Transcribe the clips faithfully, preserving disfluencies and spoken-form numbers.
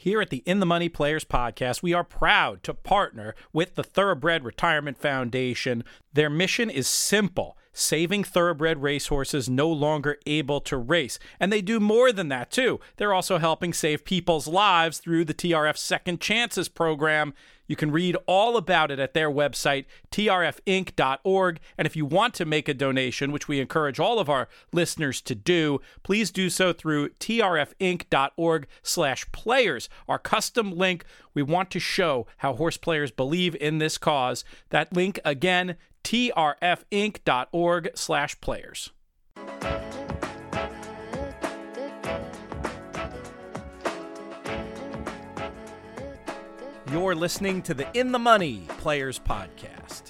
Here at the In the Money Players podcast, we are proud to partner with the Thoroughbred Retirement Foundation. Their mission is simple: saving thoroughbred racehorses no longer able to race. And they do more than that, too. They're also helping save people's lives through the T R F Second Chances program. You can read all about it at their website, T R F inc dot org. And if you want to make a donation, which we encourage all of our listeners to do, please do so through T R F inc dot org slash players, our custom link. We want to show how horse players believe in this cause. That link again, T R F inc dot org slash players. You're listening to the In the Money Players podcast.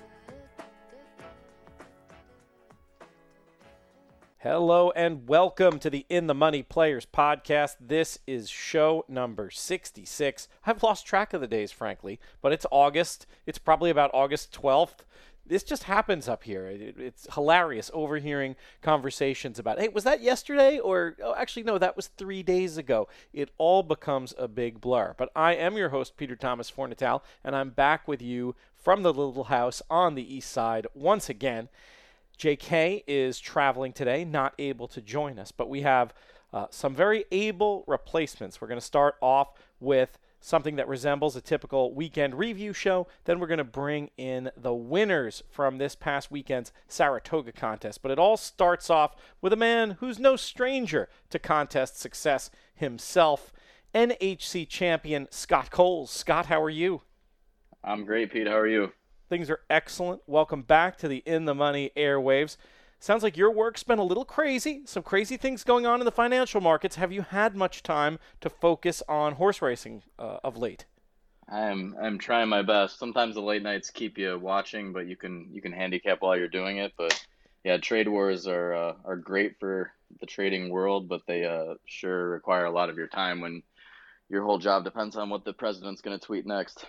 Hello and welcome to the In the Money Players podcast. This is show number sixty-six. I've lost track of the days, frankly, but it's August. It's probably about August twelfth. This just happens up here. It, it's hilarious overhearing conversations about, hey, was that yesterday? Or, oh, actually, no, that was three days ago. It all becomes a big blur. But I am your host, Peter Thomas Fornatal, and I'm back with you from the little house on the east side once again. J K is traveling today, not able to join us, but we have uh, some very able replacements. We're going to start off with something that resembles a typical weekend review show. Then we're going to bring in the winners from this past weekend's Saratoga contest. But it all starts off with a man who's no stranger to contest success himself, N H C champion Scott Coles. Scott, how are you? I'm great, Pete. How are you? Things are excellent. Welcome back to the In the Money airwaves. Sounds like your work's been a little crazy. Some crazy things going on in the financial markets. Have you had much time to focus on horse racing uh, of late? I'm I'm trying my best. Sometimes the late nights keep you watching, but you can you can handicap while you're doing it. But yeah, trade wars are uh, are great for the trading world, but they uh, sure require a lot of your time when your whole job depends on what the president's going to tweet next.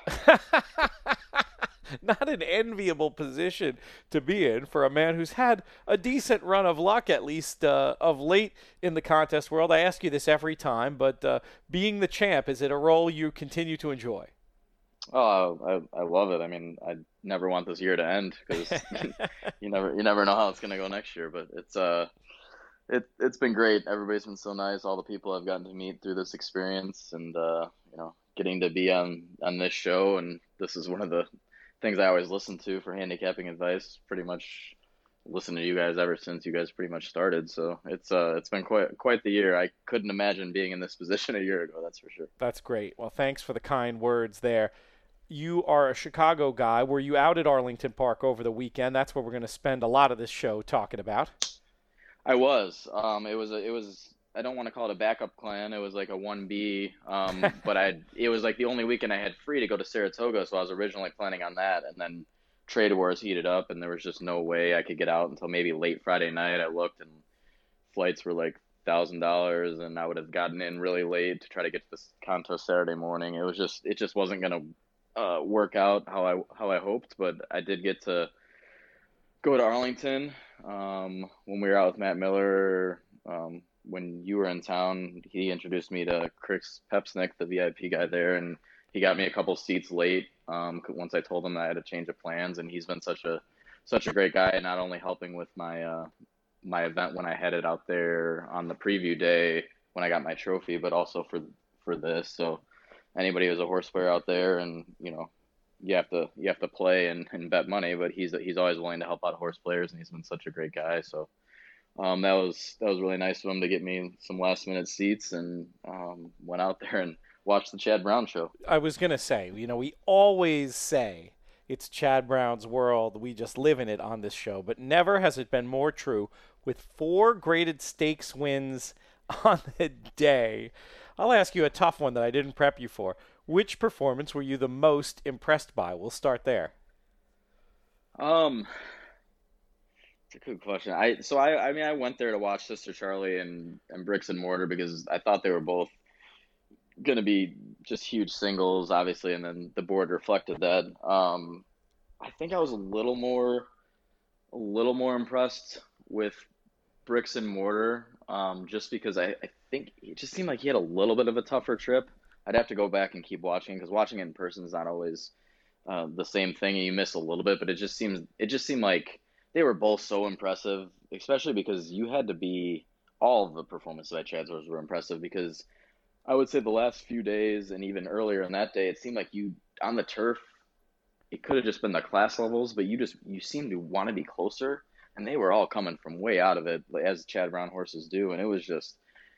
Not an enviable position to be in for a man who's had a decent run of luck, at least uh, of late in the contest world. I ask you this every time, but uh, being the champ, is it a role you continue to enjoy? Oh, I, I love it. I mean, I never want this year to end because you never you never know how it's going to go next year. But it's uh, it it's been great. Everybody's been so nice. All the people I've gotten to meet through this experience, and uh, you know, getting to be on on this show, and this is one of the things I always listen to for handicapping advice. Pretty much listen to you guys ever since you guys pretty much started. So it's uh it's been quite quite the year. I couldn't imagine being in this position a year ago, that's for sure. That's great. Well, thanks for the kind words there. You are a Chicago guy. Were you out at Arlington Park over the weekend? That's where we're going to spend a lot of this show talking about. I was. Um it was a, it was I don't want to call it a backup plan. It was like a one B, um, but I it was like the only weekend I had free to go to Saratoga, so I was originally planning on that. And then trade wars heated up, and there was just no way I could get out until maybe late Friday night. I looked, and flights were like one thousand dollars, and I would have gotten in really late to try to get to this contest Saturday morning. It was just it just wasn't gonna uh, work out how I how I hoped, but I did get to go to Arlington um, when we were out with Matt Miller. Um, when you were in town, he introduced me to Chris Pepsnick, the V I P guy there, and he got me a couple seats late um, once I told him that I had a change of plans. And he's been such a such a great guy, not only helping with my uh, my event when I headed out there on the preview day when I got my trophy, but also for for this. So anybody who's a horse player out there, and you know, you have to you have to play and, and bet money, but he's he's always willing to help out horse players, and he's been such a great guy. So. Um, that was that was really nice of him to get me some last minute seats, and um, went out there and watched the Chad Brown show. I was gonna say, you know, we always say it's Chad Brown's world. We just live in it on this show, but never has it been more true. With four graded stakes wins on the day, I'll ask you a tough one that I didn't prep you for. Which performance were you the most impressed by? We'll start there. Um. It's a good question. I so I I mean I went there to watch Sister Charlie and and Bricks and Mortar because I thought they were both going to be just huge singles, obviously, and then the board reflected that. Um, I think I was a little more a little more impressed with Bricks and Mortar, um, just because I, I think it just seemed like he had a little bit of a tougher trip. I'd have to go back and keep watching because watching it in person is not always uh, the same thing, and you miss a little bit. But it just seems it just seemed like they were both so impressive, especially because you had to be all of the performances by Chad Zoers were impressive because I would say the last few days and even earlier in that day, it seemed like you on the turf, it could have just been the class levels, but you just you seemed to want to be closer, and they were all coming from way out of it, like, as Chad Brown horses do, and it was just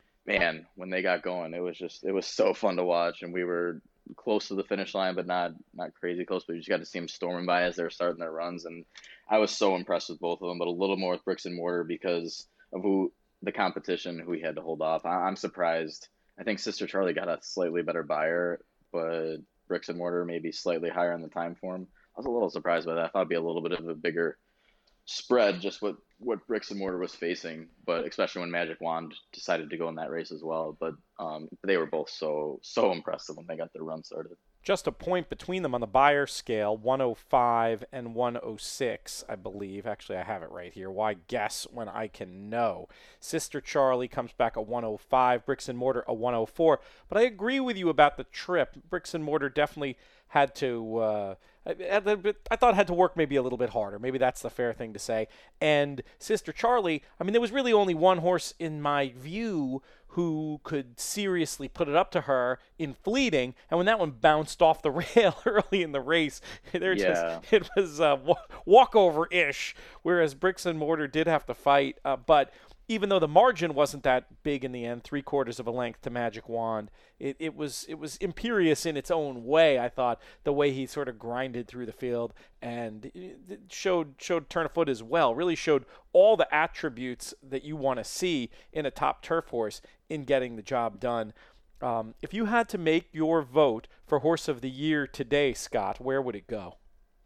man when they got going, it was just it was so fun to watch, and we were close to the finish line, but not not crazy close. But you just got to see them storming by as they were starting their runs, and I was so impressed with both of them, but a little more with Bricks and Mortar because of who the competition who he had to hold off. I, I'm surprised. I think Sister Charlie got a slightly better buyer, but Bricks and Mortar maybe slightly higher in the time form. I was a little surprised by that. I thought it'd be a little bit of a bigger spread, just what what Bricks and Mortar was facing, but especially when Magic Wand decided to go in that race as well. But um, they were both so so impressive when they got their run started. Just a point between them on the buyer scale, one oh five and one oh six, I believe. Actually, I have it right here. Why guess when I can know? Sister Charlie comes back a one oh five, Bricks and Mortar a one oh four. But I agree with you about the trip. Bricks and Mortar definitely had to, uh, I, I thought had to work maybe a little bit harder. Maybe that's the fair thing to say. And Sister Charlie, I mean, there was really only one horse in my view who could seriously put it up to her in Fleeting, and when that one bounced off the rail early in the race, there Yeah. just it was uh, walkover-ish, whereas Bricks and Mortar did have to fight, uh, but even though the margin wasn't that big in the end, three quarters of a length to Magic Wand, it, it was it was imperious in its own way. I thought the way he sort of grinded through the field and it showed showed turn of foot as well. Really showed all the attributes that you want to see in a top turf horse in getting the job done. Um, if you had to make your vote for Horse of the Year today, Scott, where would it go?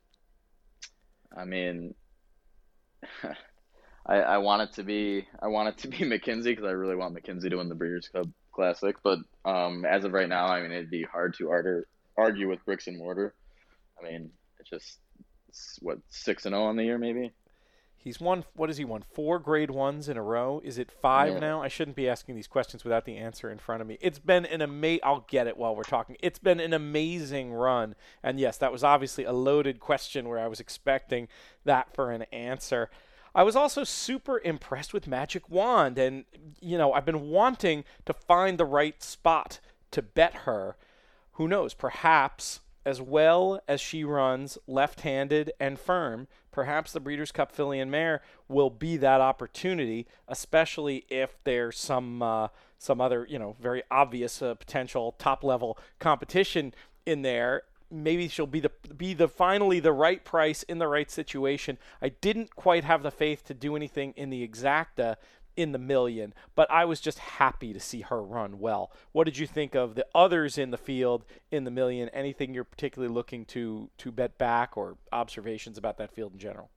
I mean, I, I want it to be I want it to be McKinsey because I really want McKinsey to win the Breeders' Cup Classic. But um, as of right now, I mean, it'd be hard to argue argue with Bricks and Mortar. I mean, it's just it's, what six and zero on the year maybe. He's won, what has he won? Four grade ones in a row? Is it five Yeah. now? I shouldn't be asking these questions without the answer in front of me. It's been an amazing, I'll get it while we're talking. It's been an amazing run. And yes, that was obviously a loaded question where I was expecting that for an answer. I was also super impressed with Magic Wand. And, you know, I've been wanting to find the right spot to bet her. Who knows? Perhaps as well as she runs left-handed and firm, perhaps the Breeders' Cup Filly and Mare will be that opportunity, especially if there's some uh, some other, you know, very obvious uh, potential top-level competition in there. Maybe she'll be the be the finally the right price in the right situation. I didn't quite have the faith to do anything in the exacta in the million, but I was just happy to see her run well. What did you think of the others in the field in the million? Anything you're particularly looking to to bet back or observations about that field in general?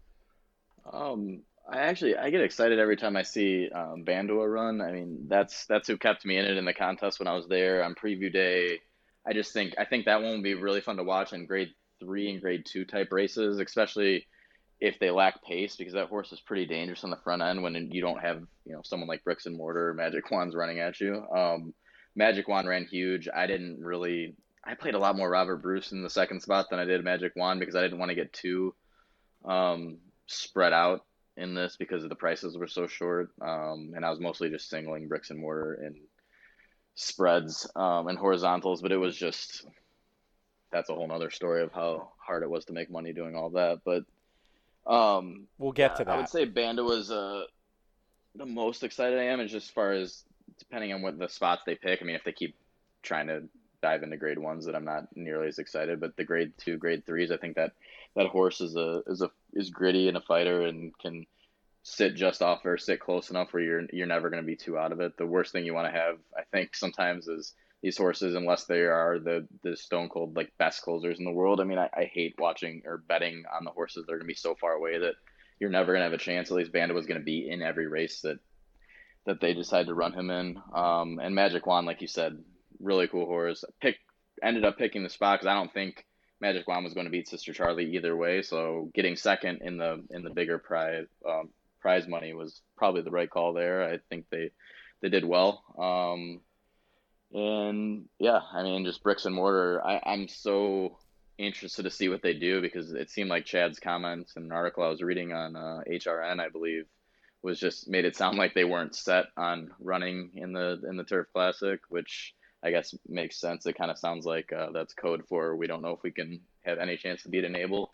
Um, I actually I get excited every time I see um, Bandua run. I mean, that's that's who kept me in it in the contest when I was there on preview day. I just think I think that one would be really fun to watch in grade three and grade two type races, especially if they lack pace, because that horse is pretty dangerous on the front end when you don't have you know someone like Bricks and Mortar or Magic Wand's running at you. Um, Magic Wand ran huge. I didn't really. I played a lot more Robert Bruce in the second spot than I did Magic Wand because I didn't want to get too um, spread out in this because the prices were so short. Um, and I was mostly just singling Bricks and Mortar in spreads um, and horizontals, but it was just that's a whole nother story of how hard it was to make money doing all that. But um, We'll get yeah, to I would that. say Banda was uh, the most excited I am, is just as far as depending on what the spots they pick. I mean, if they keep trying to dive into grade ones, that I'm not nearly as excited. But the grade two, grade threes, I think that that horse is a is a is gritty and a fighter and can sit just off or sit close enough where you're you're never going to be too out of it. The worst thing you want to have, I think, sometimes is these horses, unless they are the the stone cold like best closers in the world. I mean, I, I hate watching or betting on the horses that are going to be so far away that you're never going to have a chance. At least Banda was going to be in every race that that they decide to run him in. Um, and Magic Wand, like you said, really cool horse. Pick ended up picking the spot because I don't think Magic Wand was going to beat Sister Charlie either way. So getting second in the in the bigger prize um, prize money was probably the right call there. I think they they did well. Um, And yeah, I mean, just bricks and mortar. I, I'm so interested to see what they do because it seemed like Chad's comments in an article I was reading on uh, H R N, I believe, was just made it sound like they weren't set on running in the in the Turf Classic, which I guess makes sense. It kind of sounds like uh, that's code for we don't know if we can have any chance to beat Enable,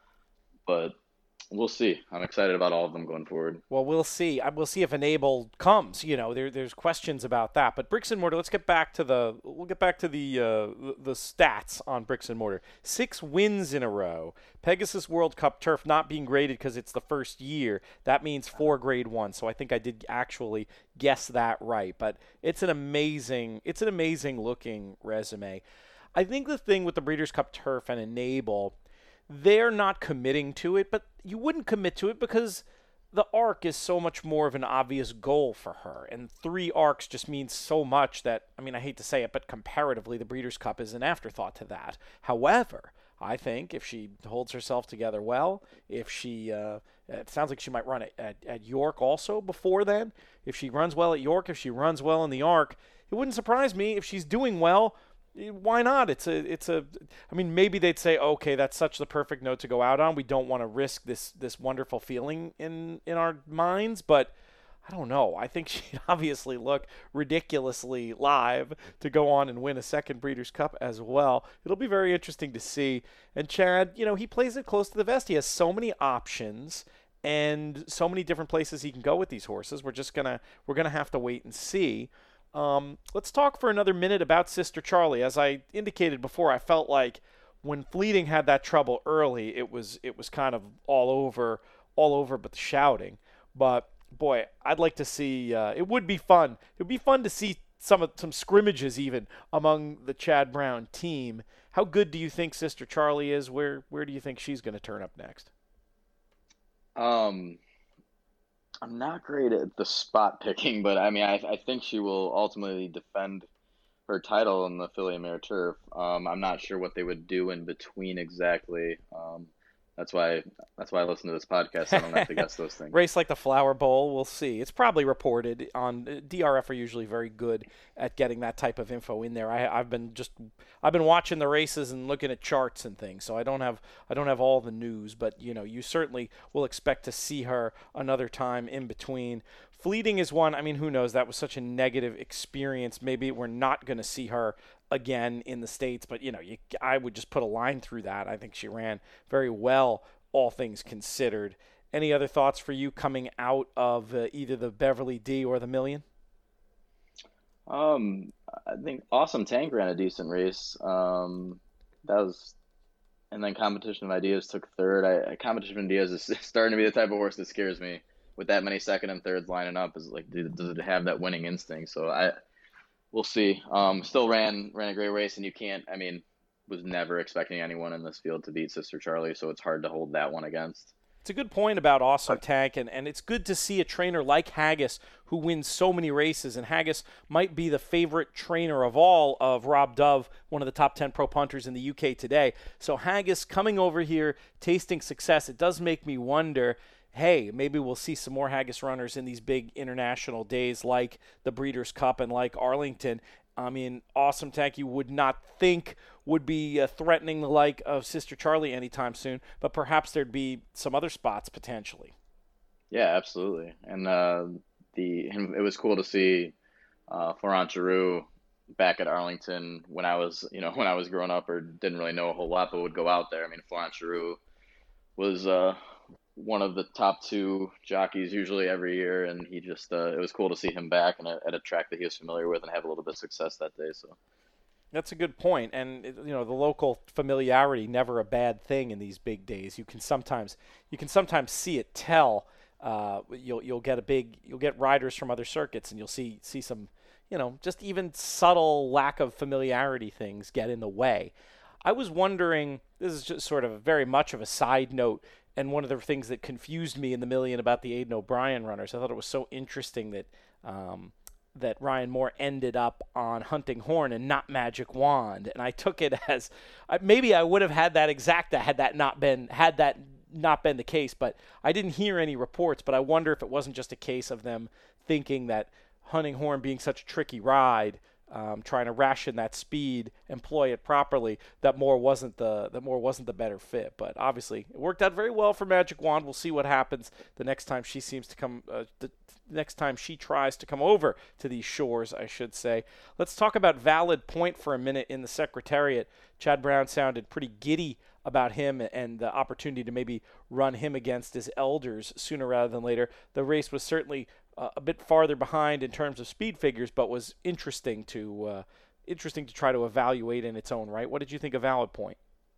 but we'll see. I'm excited about all of them going forward. Well, we'll see. I- We'll see if Enable comes. You know, there, there's questions about that. But Bricks and Mortar. Let's get back to the. We'll get back to the uh, the the stats on Bricks and Mortar. Six wins in a row. Pegasus World Cup turf not being graded because it's the first year. That means four grade one. So I think I did actually guess that right. But it's an amazing. It's an amazing looking resume. I think the thing with the Breeders' Cup turf and Enable, they're not committing to it, but you wouldn't commit to it because the arc is so much more of an obvious goal for her. And three arcs just means so much that, I mean, I hate to say it, but comparatively, the Breeders' Cup is an afterthought to that. However, I think if she holds herself together well, if she, uh, it sounds like she might run at, at, at York also before then. If she runs well at York, if she runs well in the arc, it wouldn't surprise me if she's doing well. Why not? It's a, it's a. I mean, maybe they'd say, okay, that's such the perfect note to go out on. We don't want to risk this, this wonderful feeling in, in our minds, but I don't know. I think she'd obviously look ridiculously live to go on and win a second Breeders' Cup as well. It'll be very interesting to see. And Chad, you know, he plays it close to the vest. He has so many options and so many different places he can go with these horses. We're just gonna, we're gonna have to wait and see. Um, let's talk for another minute about Sister Charlie. As I indicated before, I felt like when Fleeting had that trouble early, it was it was kind of all over, all over, but the shouting. But boy, I'd like to see. Uh, it would be fun. It would be fun to see some of some scrimmages even among the Chad Brown team. How good do you think Sister Charlie is? Where where do you think she's going to turn up next? Um, I'm not great at the spot picking, but I mean, I, I think she will ultimately defend her title in the Philly Mare Turf. Um, I'm not sure what they would do in between exactly. Um, that's why that's why I listen to this podcast. So I don't have to guess those things. Race like the Flower Bowl, we'll see. It's probably reported on. D R F are usually very good at getting that type of info in there. I, I've been just I've been watching the races and looking at charts and things, so I don't have I don't have all the news, but you know, you certainly will expect to see her another time in between. Fleeting is one. I mean, who knows? That was such a negative experience. Maybe we're not going to see her again in the States, but you know, you, I would just put a line through that. I think she ran very well, all things considered. Any other thoughts for you coming out of uh, either the Beverly D or the Million? Um, I think Awesome Tank ran a decent race. Um, that was, and then Competition of Ideas took third. I, Competition of Ideas is starting to be the type of horse that scares me. With that many second and thirds lining up, is like, does it have that winning instinct? So I, we'll see. Um, still ran ran a great race, and you can't. I mean, was never expecting anyone in this field to beat Sister Charlie, so it's hard to hold that one against. It's a good point about Awesome Tank, and, and it's good to see a trainer like Haggis who wins so many races, and Haggis might be the favorite trainer of all of Rob Dove, one of the top ten pro punters in the U K today. So Haggis coming over here, tasting success, it does make me wonder, hey, maybe we'll see some more Haggis runners in these big international days like the Breeders' Cup and like Arlington. I mean, Awesome Tank you would not think would be uh, threatening the like of Sister Charlie anytime soon, but perhaps there'd be some other spots potentially. Yeah, absolutely. And uh, the it was cool to see uh, Florent Giroux back at Arlington when I was, you know, when I was growing up or didn't really know a whole lot, but would go out there. I mean, Florent Giroux was uh, one of the top two jockeys usually every year, and he just uh, it was cool to see him back and at a track that he was familiar with and have a little bit of success that day. So that's a good point, and you know, the local familiarity never a bad thing in these big days. You can sometimes you can sometimes see it tell. Uh, you'll you'll get a big you'll get riders from other circuits, and you'll see see some, you know, just even subtle lack of familiarity things get in the way. I was wondering, this is just sort of very much of a side note, and one of the things that confused me in the Million about the Aidan O'Brien runners. I thought it was so interesting that um, that Ryan Moore ended up on Hunting Horn and not Magic Wand, and I took it as maybe I would have had that exacta had that not been had that not been the case, but I didn't hear any reports. But I wonder if it wasn't just a case of them thinking that Hunting Horn being such a tricky ride, um, trying to ration that speed, employ it properly, that Moore wasn't the that Moore wasn't the better fit. But obviously, it worked out very well for Magic Wand. We'll see what happens the next time she seems to come. Uh, the next time she tries to come over to these shores, I should say. Let's talk about Valid Point for a minute in the Secretariat. Chad Brown sounded pretty giddy about him and the opportunity to maybe run him against his elders sooner rather than later. The race was certainly uh, a bit farther behind in terms of speed figures, but was interesting to uh, interesting to try to evaluate in its own right. What did you think of Valid Point?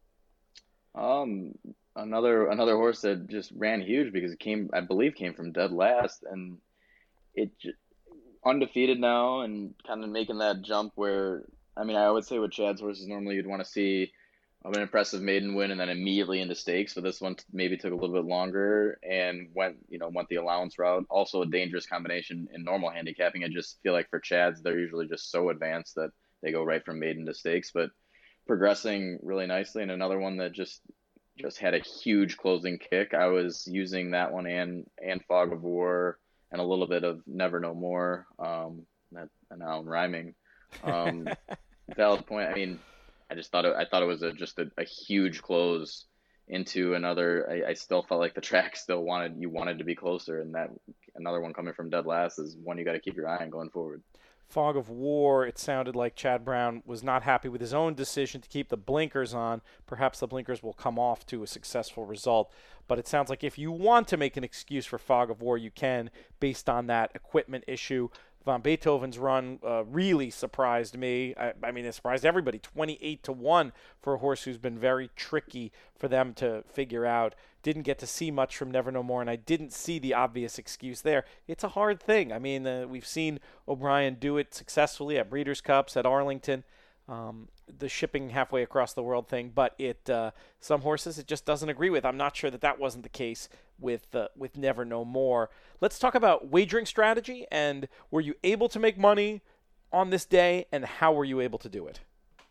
Um, another another horse that just ran huge because it came, I believe, came from dead last, and it j- undefeated now and kind of making that jump where, I mean, I would say with Chad's horses normally you'd want to see an impressive maiden win and then immediately into stakes. But this one t- maybe took a little bit longer and went, you know, went the allowance route. Also a dangerous combination in normal handicapping. I just feel like for Chads, they're usually just so advanced that they go right from maiden to stakes, but progressing really nicely. And another one that just just had a huge closing kick. I was using that one and and Fog of War and a little bit of Never No More. Um, that and now I'm rhyming. Um, Valid Point. I mean, I just thought it, I thought it was a, just a, a huge close into another. I, I still felt like the track still wanted you wanted to be closer, and that another one coming from dead last is one you got to keep your eye on going forward. Fog of War, it sounded like Chad Brown was not happy with his own decision to keep the blinkers on. Perhaps the blinkers will come off to a successful result. But it sounds like if you want to make an excuse for Fog of War, you can, based on that equipment issue. Von Beethoven's run uh, really surprised me. I, I mean, it surprised everybody. twenty-eight to one for a horse who's been very tricky for them to figure out. Didn't get to see much from Never No More, and I didn't see the obvious excuse there. It's a hard thing. I mean, uh, we've seen O'Brien do it successfully at Breeders' Cups, at Arlington, um, the shipping halfway across the world thing, but it uh, some horses it just doesn't agree with. I'm not sure that that wasn't the case with uh, with Never No More. Let's talk about wagering strategy, and were you able to make money on this day, and how were you able to do it?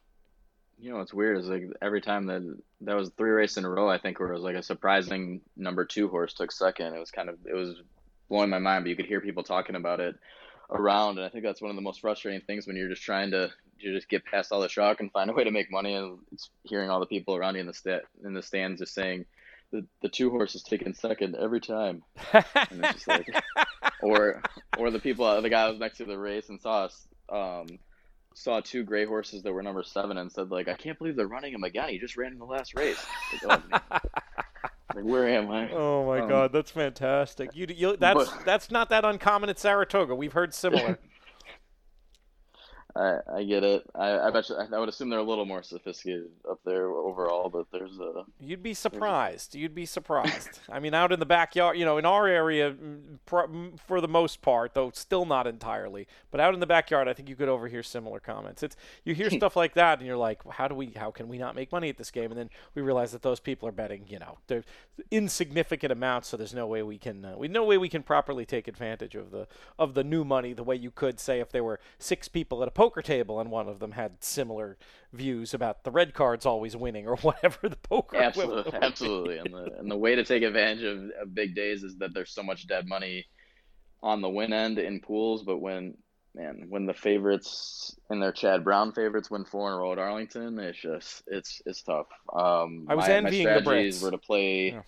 You know, what's weird is like every time that that was three races in a row, I think, where it was like a surprising number two horse took second. It was kind of it was blowing my mind, but you could hear people talking about it around, and I think that's one of the most frustrating things when you're just trying to you just get past all the shock and find a way to make money, and it's hearing all the people around you in the sta- in the stands just saying the the two horses taking second every time, and it's just like, or or the people the guy who was next to the race and saw us. Um, saw two gray horses that were number seven and said like, I can't believe they're running him again. He just ran in the last race. Like, oh, like, where am I? Oh my um, God, that's fantastic. You, you that's but, that's not that uncommon at Saratoga. We've heard similar. I I get it. I I bet you, I would assume they're a little more sophisticated up there overall, but there's a. You'd be surprised. You'd be surprised. I mean, out in the backyard, you know, in our area, for the most part, though still not entirely, but out in the backyard, I think you could overhear similar comments. It's you hear stuff like that, and you're like, how do we? How can we not make money at this game? And then we realize that those people are betting, you know, they're insignificant amounts, so there's no way we can, uh, we no way we can properly take advantage of the of the new money the way you could say if there were six people at a poker table and one of them had similar views about the red cards always winning or whatever the poker absolutely absolutely and the and the way to take advantage of, of big days is that there's so much dead money on the win end in pools, but when man when the favorites and their Chad Brown favorites win four in a row at Arlington, it's just it's it's tough. um I was my, envying my the strategies Brits. were to play Yeah.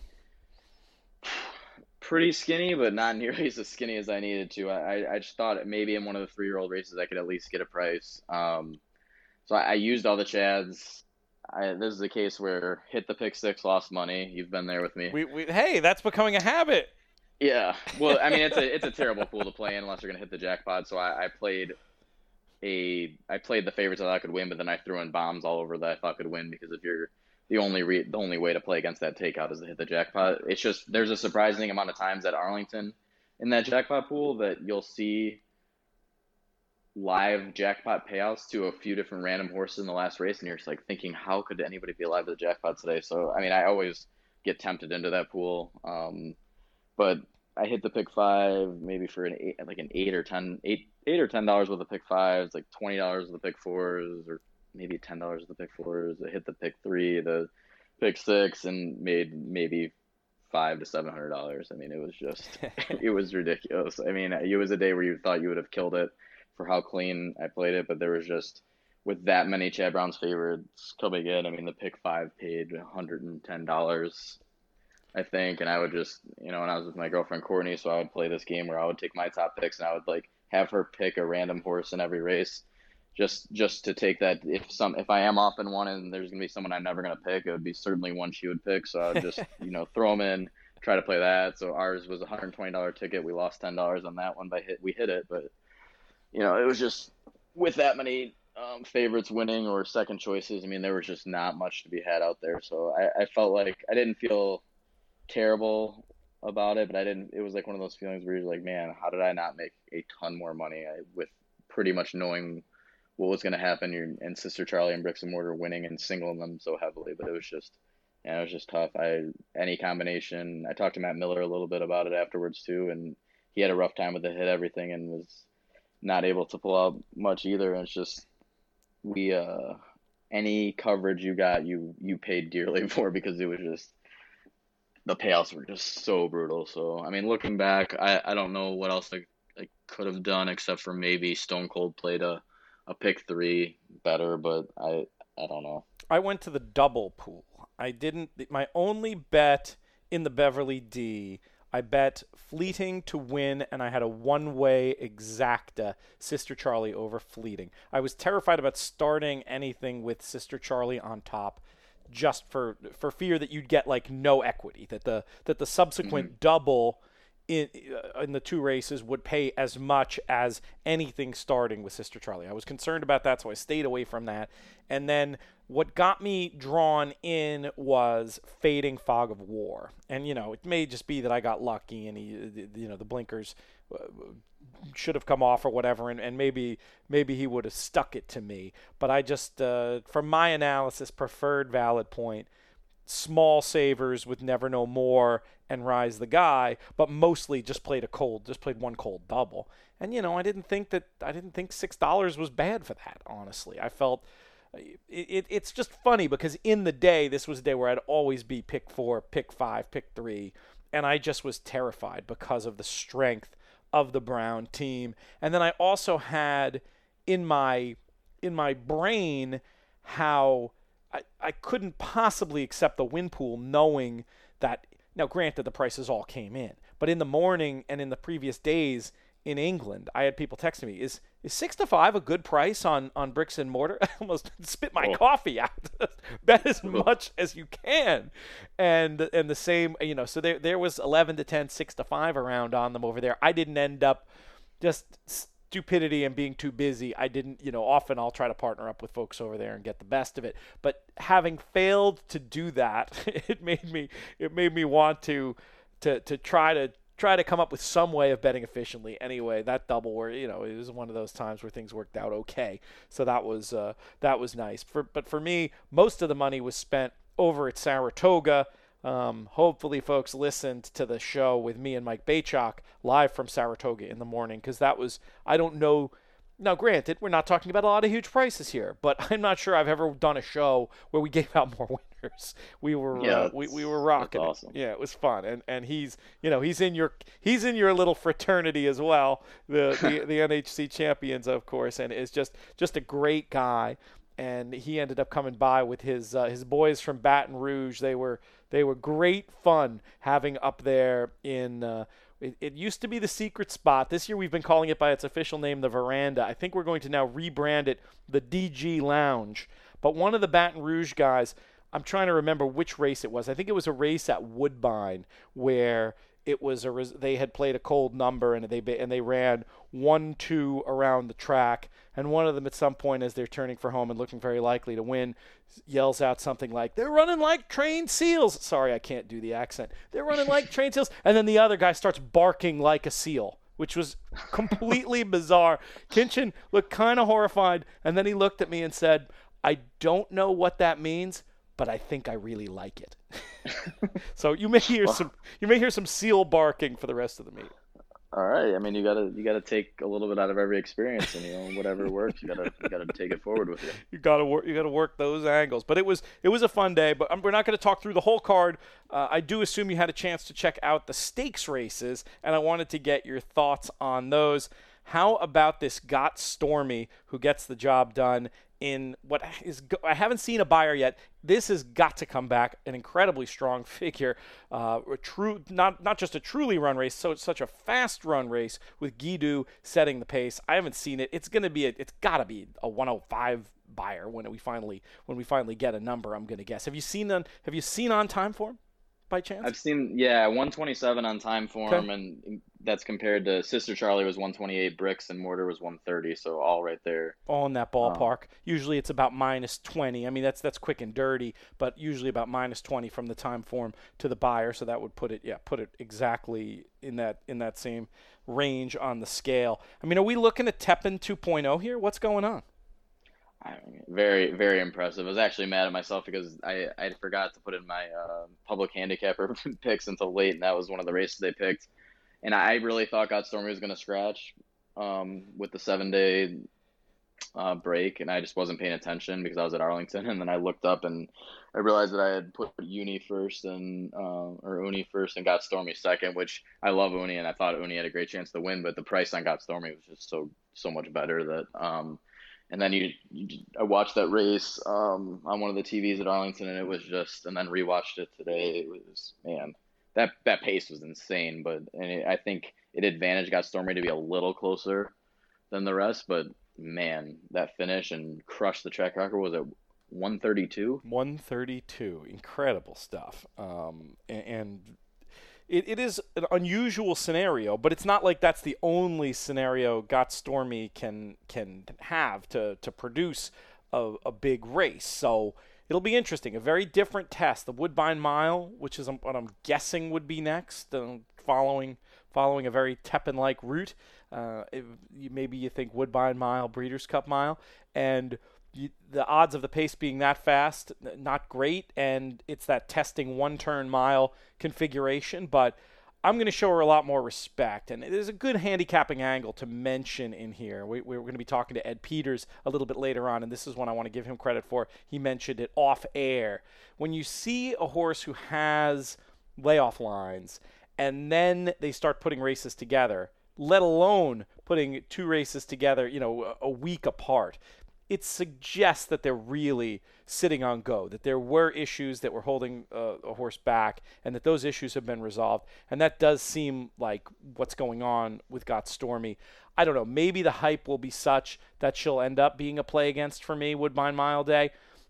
pretty skinny, but not nearly as skinny as I needed to. I, I just thought maybe in one of the three-year-old races I could at least get a price. Um, so I, I used all the Chads. I, this is a case where hit the pick six, lost money. You've been there with me. We, we hey, that's becoming a habit. Yeah. Well, I mean, it's a it's a terrible pool to play in unless you're gonna hit the jackpot. So I, I played a I played the favorites I thought could win, but then I threw in bombs all over that I thought could win because if you're the only re- the only way to play against that takeout is to hit the jackpot. It's just there's a surprising amount of times at Arlington in that jackpot pool that you'll see live jackpot payouts to a few different random horses in the last race, and you're just like thinking, how could anybody be alive to the jackpot today? So I mean, I always get tempted into that pool, um, but I hit the pick five maybe for an eight, like an eight or ten, eight, eight or ten dollars with the pick fives, like twenty dollars with the pick fours, or maybe ten dollars with the pick fours. I hit the pick three, the pick six, and made maybe five to seven hundred dollars. I mean, it was just, it was ridiculous. I mean, it was a day where you thought you would have killed it for how clean I played it, but there was just with that many Chad Brown's favorites coming in. I mean, the pick five paid one hundred ten dollars, I think, and I would just, you know, and I was with my girlfriend Courtney, so I would play this game where I would take my top picks and I would like have her pick a random horse in every race, just just to take that if some if I am off in one and there's gonna be someone I'm never gonna pick, it would be certainly one she would pick. So I would just you know throw them in, try to play that. So ours was a one hundred twenty dollars ticket. We lost ten dollars on that one by hit. We hit it, but you know it was just with that many um, favorites winning or second choices. I mean, there was just not much to be had out there. So I, I felt like I didn't feel terrible about it, but I didn't. It was like one of those feelings where you're like, man, how did I not make a ton more money I, with pretty much knowing what was going to happen? You're, and Sister Charlie and Bricks and Mortar winning and singling them so heavily, but it was just, yeah, it was just tough. I any combination. I talked to Matt Miller a little bit about it afterwards too, and he had a rough time with the hit everything and was not able to pull out much either. And it's just we uh any coverage you got, you you paid dearly for because it was just the payouts were just so brutal. So I mean, looking back, I I don't know what else I, I could have done except for maybe Stone Cold played a. a pick three better, but I I don't know. I went to the double pool. I didn't. My only bet in the Beverly D, I bet Fleeting to win, and I had a one-way exacta Sister Charlie over Fleeting. I was terrified about starting anything with Sister Charlie on top, just for for fear that you'd get like no equity, that the that the subsequent mm-hmm. double in uh, in the two races would pay as much as anything starting with Sister Charlie. I was concerned about that, so I stayed away from that. And then what got me drawn in was Fading Fog of War. And, you know, it may just be that I got lucky and, he, you know, the blinkers should have come off or whatever, and, and maybe maybe he would have stuck it to me. But I just, uh, from my analysis, preferred Valid Point, small savers with Never No More and Rise the Guy, but mostly just played a cold, just played one cold double. And you know, I didn't think that I didn't think six dollars was bad for that. Honestly, I felt it, it. It's just funny because in the day, this was a day where I'd always be pick four, pick five, pick three, and I just was terrified because of the strength of the Brown team. And then I also had in my in my brain how I, I couldn't possibly accept the win pool knowing that, now granted the prices all came in, but in the morning and in the previous days in England, I had people texting me, is is six to five a good price on, on Bricks and Mortar? I almost spit my oh. coffee out. Bet as much as you can. And and the same, you know, so there there was eleven to ten, six to five around on them over there. I didn't end up just stupidity and being too busy. I didn't, you know, often I'll try to partner up with folks over there and get the best of it. But having failed to do that, it made me it made me want to to to try to try to come up with some way of betting efficiently. Anyway, that double where, you know, it was one of those times where things worked out okay. So that was uh, that was nice. For but for me, most of the money was spent over at Saratoga. Um, hopefully folks listened to the show with me and Mike Baychok live from Saratoga in the morning, because that was, I don't know, now granted, we're not talking about a lot of huge prices here, but I'm not sure I've ever done a show where we gave out more winners. We were yeah, uh, we, we were rocking that's awesome. it. Yeah, it was fun. And and he's, you know, he's in your he's in your little fraternity as well, the the, the N H C champions, of course, and is just just a great guy. And he ended up coming by with his uh, his boys from Baton Rouge. They were they were great fun having up there in uh, it, it used to be the Secret Spot. This year we've been calling it by its official name, the Veranda. I think we're going to now rebrand it the D G Lounge. But one of the Baton Rouge guys, I'm trying to remember which race it was. I think it was a race at Woodbine where it was a they had played a cold number and they and they ran one two around the track, and one of them at some point, as they're turning for home and looking very likely to win, yells out something like, "They're running like trained seals." Sorry, I can't do the accent. "They're running like trained seals," and then the other guy starts barking like a seal, which was completely bizarre. Kinchin looked kind of horrified, and then he looked at me and said, "I don't know what that means, but I think I really like it." So you may hear some you may hear some seal barking for the rest of the meet. All right. I mean, you gotta you gotta take a little bit out of every experience, and you know whatever works, you gotta you gotta take it forward with you. You gotta work you gotta work those angles. But it was it was a fun day. But we're not going to talk through the whole card. Uh, I do assume you had a chance to check out the stakes races, and I wanted to get your thoughts on those. How about this Got Stormy, who gets the job done in what is, I haven't seen a Beyer yet. This has got to come back, an incredibly strong figure, uh, a true, not not just a truly run race, so it's such a fast run race with Guido setting the pace. I haven't seen it. It's going to be, a, it's got to be a one oh five Beyer when we finally when we finally get a number. I'm going to guess. Have you seen on Have you seen on time for him by chance? I've seen, yeah, one twenty-seven on time form, Okay. and that's compared to Sister Charlie was one twenty-eight, Bricks and Mortar was one thirty, so all right there. All in that Um, ballpark. Usually it's about minus twenty. I mean, that's that's quick and dirty, but usually about minus twenty from the time form to the Beyer. So that would put it, yeah, put it exactly in that in that same range on the scale. I mean, are we looking at Tepin 2.0 here? What's going on? I mean, very, very impressive. I was actually mad at myself because I, I forgot to put in my uh, public handicapper picks until late, and that was one of the races they picked. And I really thought God Stormy was going to scratch um, with the seven day uh, break, and I just wasn't paying attention because I was at Arlington. And then I looked up and I realized that I had put Uni first and uh, or Uni first and got Stormy second, which I love Uni, and I thought Uni had a great chance to win, but the price on got Stormy was just so so much better that. Um, and then you, you, I watched that race um, on one of the T Vs at Arlington, and it was just, and then rewatched it today. It was, man, that that pace was insane. But and it, I think it advantaged got Stormy to be a little closer than the rest. But man, that finish and crushed the track record. Was it one thirty-two? one thirty-two. Incredible stuff. Um, and, and it, it is an unusual scenario, but it's not like that's the only scenario Got Stormy can can have to, to produce a, a big race. So it'll be interesting. A very different test. The Woodbine Mile, which is what I'm guessing would be next, uh, following following a very Tepin-like route. Uh, it, you, maybe you think Woodbine Mile, Breeders' Cup Mile, and you, the odds of the pace being that fast, not great, and it's that testing one-turn mile configuration, but I'm going to show her a lot more respect, and there's a good handicapping angle to mention in here. We, we're going to be talking to Ed Peters a little bit later on, and this is one I want to give him credit for. He mentioned it off air. When you see a horse who has layoff lines, and then they start putting races together, let alone putting two races together, you know, a week apart, it suggests that they're really sitting on go, that there were issues that were holding uh, a horse back, and that those issues have been resolved. And that does seem like what's going on with Got Stormy. I don't know, maybe the hype will be such that she'll end up being a play against for me, Woodbine Mile Day.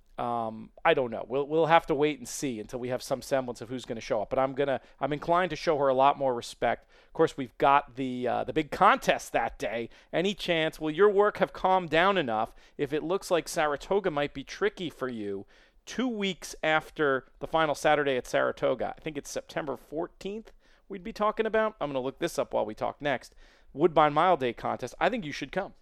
Um, I don't know. We'll we'll have to wait and see until we have some semblance of who's going to show up. But I'm gonna I'm inclined to show her a lot more respect. Of course, we've got the uh, the big contest that day. Any chance? Will your work have calmed down enough if it looks like Saratoga might be tricky for you? Two weeks after the final Saturday at Saratoga, I think it's September fourteenth. We'd be talking about. I'm gonna look this up while we talk next. Woodbine Mile Day contest. I think you should come.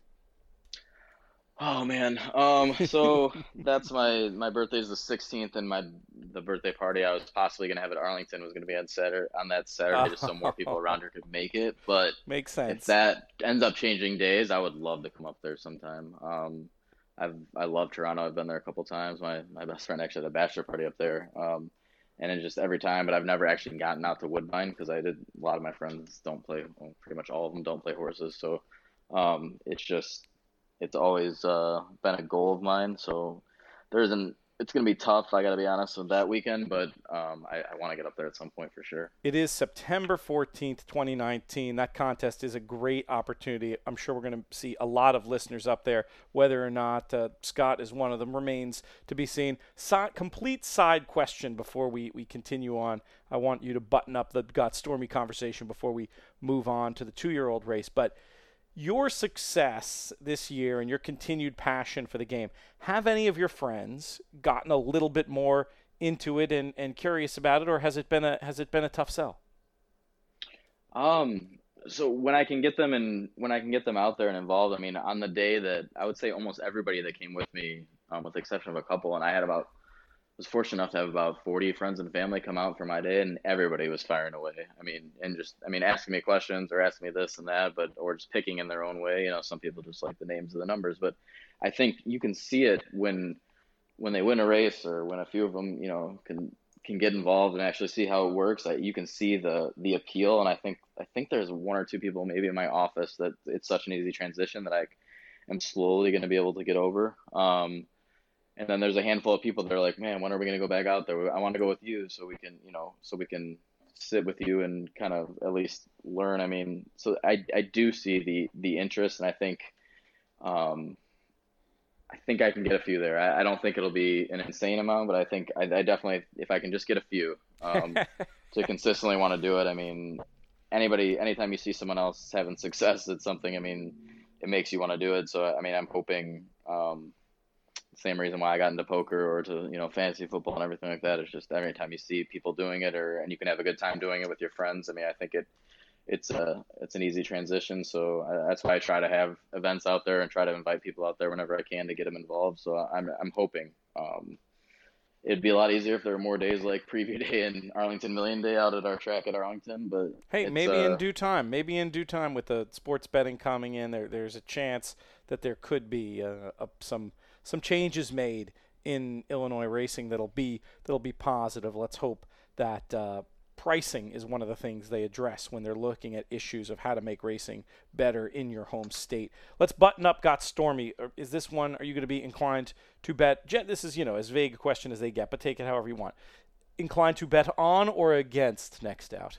Oh man. Um, so that's my my birthday's the sixteenth, and my the birthday party I was possibly gonna have at Arlington was gonna be on Saturday on that Saturday, just so more people around here could make it. But Makes if sense. that ends up changing days, I would love to come up there sometime. Um, I've I love Toronto. I've been there a couple times. My my best friend actually had a bachelor party up there. Um, and it's just every time, but I've never actually gotten out to Woodbine because I did a lot of my friends don't play, well, pretty much all of them don't play horses. So um, it's just it's always uh, been a goal of mine. So there isn't. It's gonna be tough. I gotta be honest with that weekend, but um, I, I want to get up there at some point for sure. It is September fourteenth, twenty nineteen. That contest is a great opportunity. I'm sure we're going to see a lot of listeners up there. Whether or not uh, Scott is one of them remains to be seen. So, complete side question before we, we continue on. I want you to button up the Got Stormy conversation before we move on to the two-year-old race. But your success this year and your continued passion for the game, have any of your friends gotten a little bit more into it and, and curious about it, or has it been a has it been a tough sell? Um, so when I can get them and when I can get them out there and involved, I mean, on the day that I would say almost everybody that came with me, um, with the exception of a couple, and I had about was fortunate enough to have about forty friends and family come out for my day, and everybody was firing away. I mean, and just, I mean, asking me questions or asking me this and that, but, or just picking in their own way. You know, some people just like the names of the numbers, but I think you can see it when, when they win a race or when a few of them, you know, can can get involved and actually see how it works, I, you can see the the appeal. And I think I think there's one or two people maybe in my office that it's such an easy transition that I am slowly going to be able to get over. Um, and then there's a handful of people that are like, man, when are we going to go back out there? I want to go with you so we can, you know, so we can sit with you and kind of at least learn. I mean, so I I do see the the interest, and I think. Um, I think I can get a few there. I, I don't think it'll be an insane amount, but I think I, I definitely, if I can just get a few um, to consistently want to do it. I mean, anybody, anytime you see someone else having success at something, I mean, it makes you want to do it. So, I mean, I'm hoping um, same reason why I got into poker or to, you know, fantasy football and everything like that. It's just every time you see people doing it, or and you can have a good time doing it with your friends. I mean, I think it. It's a it's an easy transition, so I, that's why I try to have events out there and try to invite people out there whenever I can to get them involved. So I'm I'm hoping um, it'd be a lot easier if there were more days like Preview Day and Arlington Million Day out at our track at Arlington. But hey, maybe uh, in due time, maybe in due time with the sports betting coming in, there there's a chance that there could be uh, a, some some changes made in Illinois racing that'll be that'll be positive. Let's hope that. Uh, Pricing is one of the things they address when they're looking at issues of how to make racing better in your home state. Let's button up Got Stormy. Is this one, are you going to be inclined to bet? This is, you know, as vague a question as they get, but take it however you want. Inclined to bet on or against next out?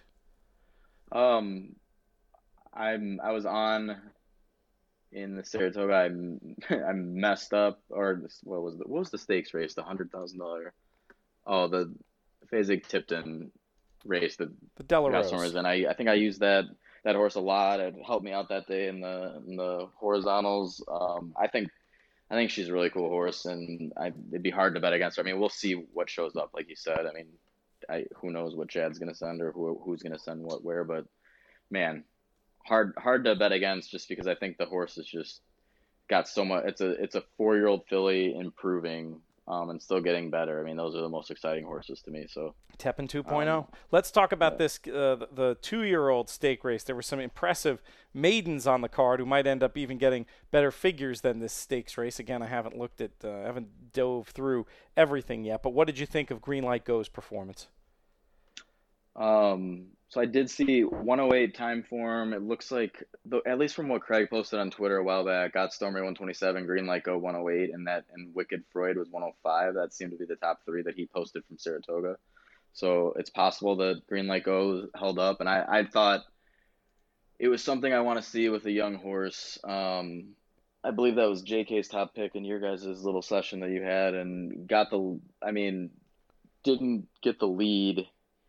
Um, I'm, I was on in the Saratoga. I I messed up, or what was the, what was the stakes race? The one hundred thousand dollars. Oh, the Fasig Tipton race that the Della got Rose. Stormers, and I I think I used that that horse a lot. It helped me out that day in the in the horizontals. Um, I think I think she's a really cool horse, and I, it'd be hard to bet against her. I mean, we'll see what shows up, like you said. I mean, I who knows what Chad's gonna send or who who's gonna send what where, but man, hard hard to bet against just because I think the horse has just got so much. It's a it's a four year old filly improving. Um, and still getting better. I mean, those are the most exciting horses to me. So Tepin two point oh. Um, Let's talk about yeah. this, uh, the, the two-year-old stake race. There were some impressive maidens on the card who might end up even getting better figures than this stakes race. Again, I haven't looked at, uh, I haven't dove through everything yet. But what did you think of Greenlight Go's performance? Um, so I did see one oh eight time form. It looks like, at least from what Craig posted on Twitter a while back, Got Stormy one twenty-seven, Greenlight Go one oh eight, and that and Wicked Freud was one oh five. That seemed to be the top three that he posted from Saratoga. So it's possible that Greenlight Go held up, and I, I thought it was something I want to see with a young horse. Um, I believe that was J K's top pick in your guys' little session that you had, and got the, I mean, didn't get the lead.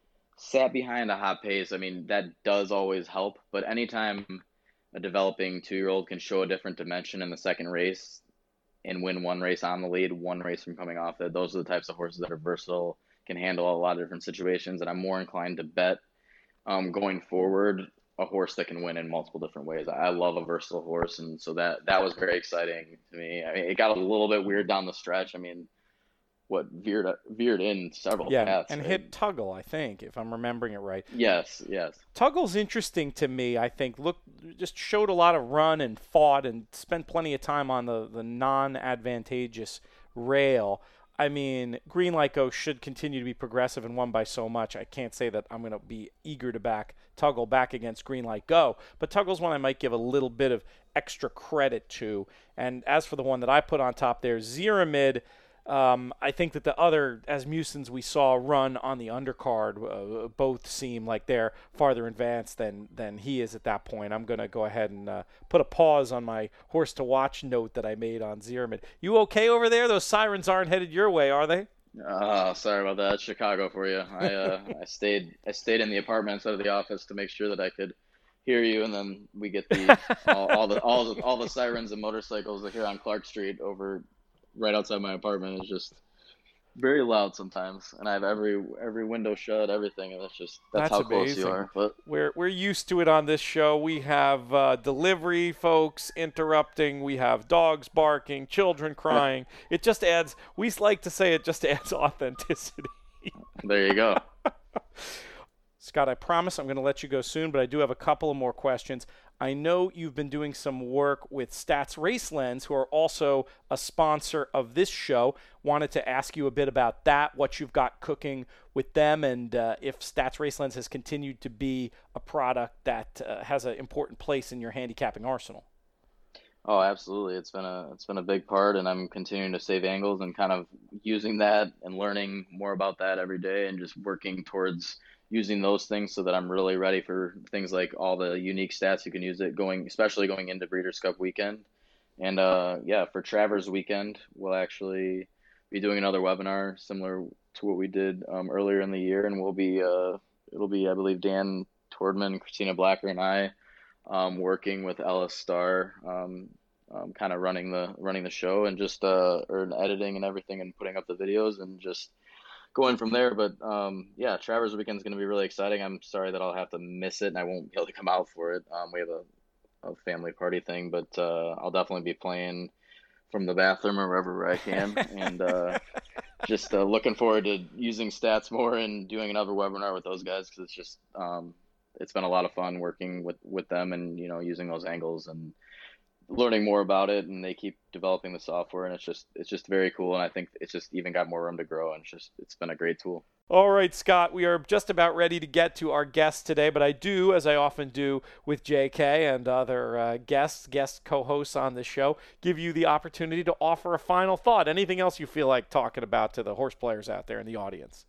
Sat behind a hot pace. I mean, that does always help, but anytime a developing two-year-old can show a different dimension in the second race and win one race on the lead, one race from coming off it, those are the types of horses that are versatile, can handle a lot of different situations, and I'm more inclined to bet um, going forward a horse that can win in multiple different ways. I love a versatile horse, and so that that was very exciting to me. I mean, it got a little bit weird down the stretch. I mean, what veered veered in several yeah, paths. and right? hit Tuggle, I think, if I'm remembering it right. Yes, yes. Tuggle's interesting to me, I think. Look, just showed a lot of run and fought and spent plenty of time on the, the non-advantageous rail. I mean, Greenlight Go should continue to be progressive and won by so much. I can't say that I'm going to be eager to back Tuggle back against Greenlight Go, but Tuggle's one I might give a little bit of extra credit to. And as for the one that I put on top there, Zeramid, Um, I think that the other Asmusens we saw run on the undercard uh, both seem like they're farther advanced than, than he is at that point. I'm going to go ahead and uh, put a pause on my horse to watch note that I made on Zeramid. You okay over there? Those sirens aren't headed your way, are they? Oh, sorry about that. It's Chicago for you. I uh, I stayed I stayed in the apartment instead of the office to make sure that I could hear you, and then we get the all, all the all the all the sirens and motorcycles that here on Clark Street over right outside my apartment is just very loud sometimes, and I have every every window shut, everything, and that's just that's, that's how amazing. Close you are. But we're we're used to it on this show. We have uh, delivery folks interrupting, we have dogs barking, children crying. It just adds. We like to say it just adds authenticity. There you go. Scott, I promise I'm going to let you go soon, but I do have a couple of more questions. I know you've been doing some work with Stats Racelens, who are also a sponsor of this show. Wanted to ask you a bit about that, what you've got cooking with them, and uh, if Stats Racelens has continued to be a product that uh, has an important place in your handicapping arsenal. Oh, absolutely. It's been a it's been a big part, and I'm continuing to save angles and kind of using that and learning more about that every day, and just working towards using those things so that I'm really ready for things like all the unique stats you can use it going, especially going into Breeders' Cup weekend. And uh, yeah, for Travers weekend, we'll actually be doing another webinar similar to what we did um, earlier in the year, and we'll be uh, it'll be I believe Dan Tordman, Christina Blacker, and I um, working with Ellis Starr, um, um, kind of running the running the show and just uh, or editing and everything and putting up the videos and just going from there. But um, yeah, Travers weekend is going to be really exciting. I'm sorry that I'll have to miss it and I won't be able to come out for it. Um, we have a, a family party thing, but uh, I'll definitely be playing from the bathroom or wherever I can, and uh, just uh, looking forward to using stats more and doing another webinar with those guys because it's just um, it's been a lot of fun working with, with them and, you know, using those angles and learning more about it, and they keep developing the software, and it's just it's just very cool, and I think it's just even got more room to grow, and it's just it's been a great tool. All right, Scott, we are just about ready to get to our guests today, but I do, as I often do with J K and other uh, guests, guest co-hosts on the show, give you the opportunity to offer a final thought. Anything else you feel like talking about to the horse players out there in the audience?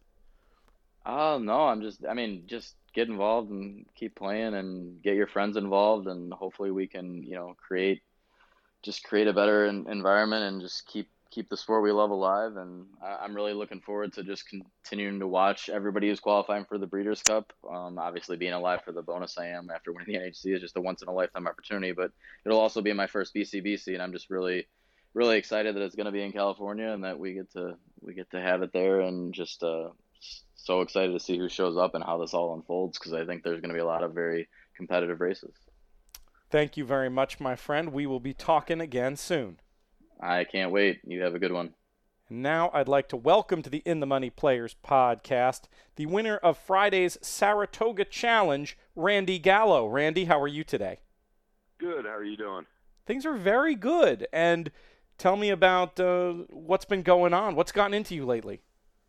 Oh, no, I'm just, I mean, just get involved and keep playing and get your friends involved, and hopefully we can, you know, create, just create a better en- environment and just keep, keep the sport we love alive. And I, I'm really looking forward to just continuing to watch everybody who's qualifying for the Breeders' Cup. Um, obviously being alive for the bonus I am after winning the N H C is just a once in a lifetime opportunity, but it'll also be my first B C B C, and I'm just really, really excited that it's going to be in California and that we get to, we get to have it there, and just, uh, so excited to see who shows up and how this all unfolds, because I think there's going to be a lot of very competitive races. Thank you very much, my friend. We will be talking again soon. I can't wait. You have a good one. And now I'd like to welcome to the In the Money Players podcast the winner of Friday's Saratoga Challenge, Randy Gallo. Randy, how are you today? Good. How are you doing? Things are very good. And tell me about uh, what's been going on. What's gotten into you lately?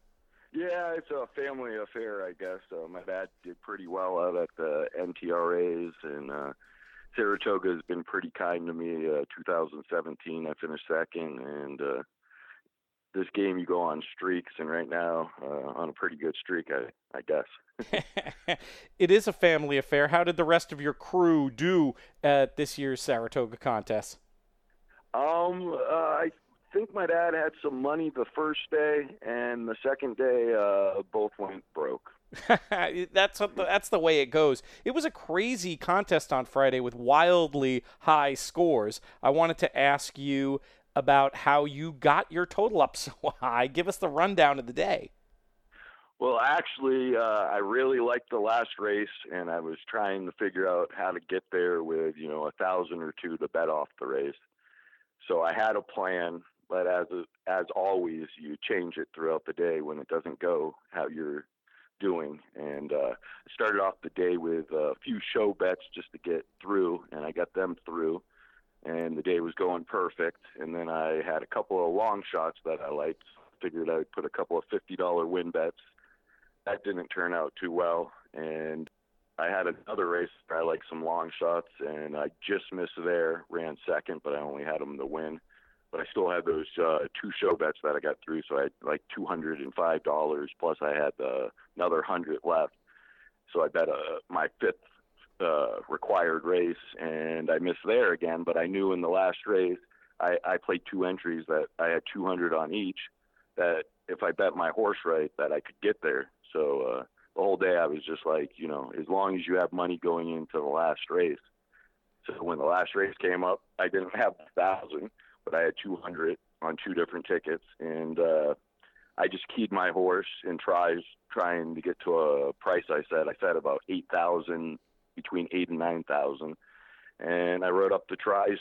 Yeah, it's a family affair, I guess. Uh, my dad did pretty well out at the N T R As, and uh, Saratoga has been pretty kind to me. Uh, two thousand seventeen, I finished second, and uh, this game you go on streaks, and right now uh, on a pretty good streak, I, I guess. It is a family affair. How did the rest of your crew do at this year's Saratoga contest? Um, uh, I I think my dad had some money the first day, and the second day uh, both went broke. that's what the, that's the way it goes. It was a crazy contest on Friday with wildly high scores. I wanted to ask you about how you got your total up so high. Give us the rundown of the day. Well, actually, uh, I really liked the last race, and I was trying to figure out how to get there with, you know, a thousand or two to bet off the race. So I had a plan. But as as always, you change it throughout the day when it doesn't go how you're doing. And uh, I started off the day with a few show bets just to get through, and I got them through. And the day was going perfect. And then I had a couple of long shots that I liked. Figured I'd put a couple of fifty dollar win bets. That didn't turn out too well. And I had another race where I liked some long shots, and I just missed there. Ran second, but I only had them to win. But I still had those uh, two show bets that I got through, so I had like two hundred five dollars, plus I had uh, another one hundred left. So I bet uh, my fifth uh, required race, and I missed there again. But I knew in the last race, I, I played two entries that I had two hundred on each, that if I bet my horse right, that I could get there. So uh, the whole day I was just like, you know, as long as you have money going into the last race. So when the last race came up, I didn't have one thousand, but I had two hundred on two different tickets, and uh, I just keyed my horse and tries trying to get to a price I said. I said about eight thousand, between eight and nine thousand, and I wrote up the tries.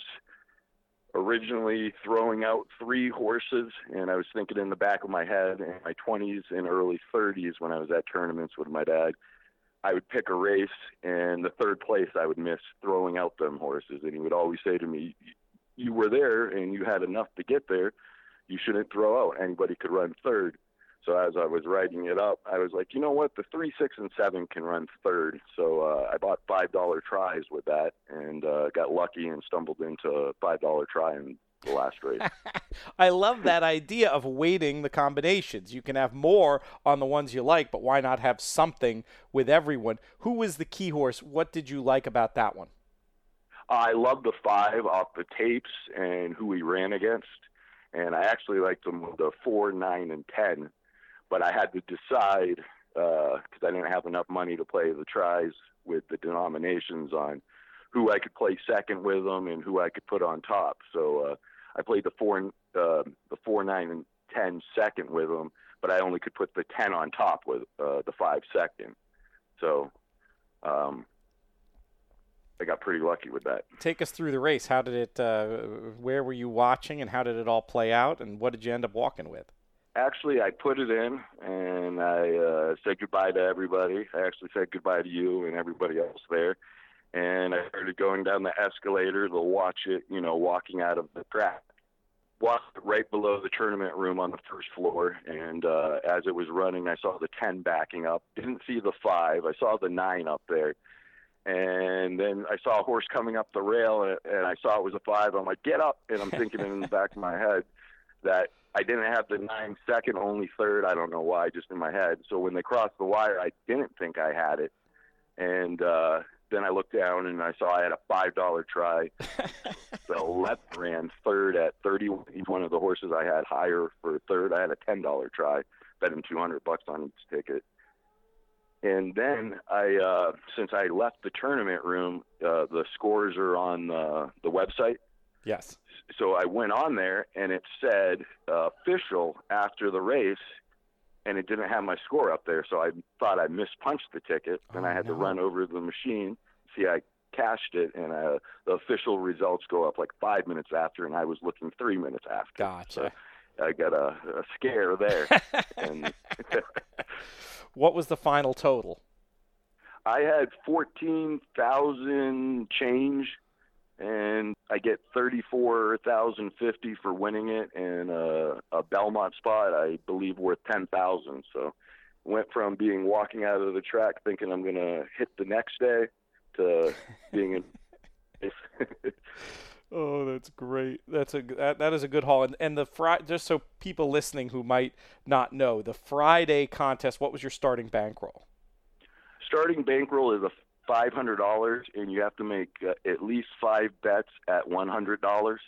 Originally throwing out three horses, and I was thinking in the back of my head in my twenties and early thirties when I was at tournaments with my dad, I would pick a race, and the third place I would miss throwing out them horses. And he would always say to me, you were there and you had enough to get there. You shouldn't throw out. Anybody could run third. So as I was writing it up, I was like, you know what? The three, six, and seven can run third. So uh, I bought five dollar tries with that and uh, got lucky and stumbled into a five dollar try in the last race. I love that idea of weighting the combinations. You can have more on the ones you like, but why not have something with everyone? Who was the key horse? What did you like about that one? I love the five off the tapes and who he ran against. And I actually liked them with the four, nine, and ten. But I had to decide, because uh, I didn't have enough money to play the tries with the denominations, on who I could play second with them and who I could put on top. So uh, I played the four, uh, the four, nine, and ten second with them, but I only could put the ten on top with uh, the five second. So um, I got pretty lucky with that. Take us through the race. How did it? Uh, where were you watching, and how did it all play out? And what did you end up walking with? Actually, I put it in, and I uh, said goodbye to everybody. I actually said goodbye to you and everybody else there. And I started going down the escalator to watch it, you know, walking out of the track. Walked right below the tournament room on the first floor, and uh, as it was running, I saw the ten backing up. Didn't see the five. I saw the nine up there. And then I saw a horse coming up the rail, and, and I saw it was a five. I'm like, get up. And I'm thinking in the back of my head that I didn't have the nine second, only third. I don't know why, just in my head. So when they crossed the wire, I didn't think I had it. And uh, then I looked down and I saw I had a five dollar try. The left ran third at thirty. Each one of the horses I had higher for third. I had a ten dollar try, bet him two hundred bucks on each ticket. And then I, uh, since I left the tournament room, uh, the scores are on the, the website. Yes. So I went on there, and it said uh, official after the race, and it didn't have my score up there. So I thought I mispunched the ticket, and oh, I had no. to run over to the machine. See, I cashed it, and uh, the official results go up like five minutes after, and I was looking three minutes after. Gotcha. So I got a, a scare there. and what was the final total? I had fourteen thousand change, and I get thirty-four thousand fifty for winning it, and uh, a Belmont spot, I believe, worth ten thousand. So went from being walking out of the track thinking I'm going to hit the next day to being in. Oh, that's great. That's a that, that is a good haul. And and the fri- just so people listening who might not know, the Friday contest, what was your starting bankroll? Starting bankroll is a five hundred dollars, and you have to make uh, at least five bets at one hundred dollars.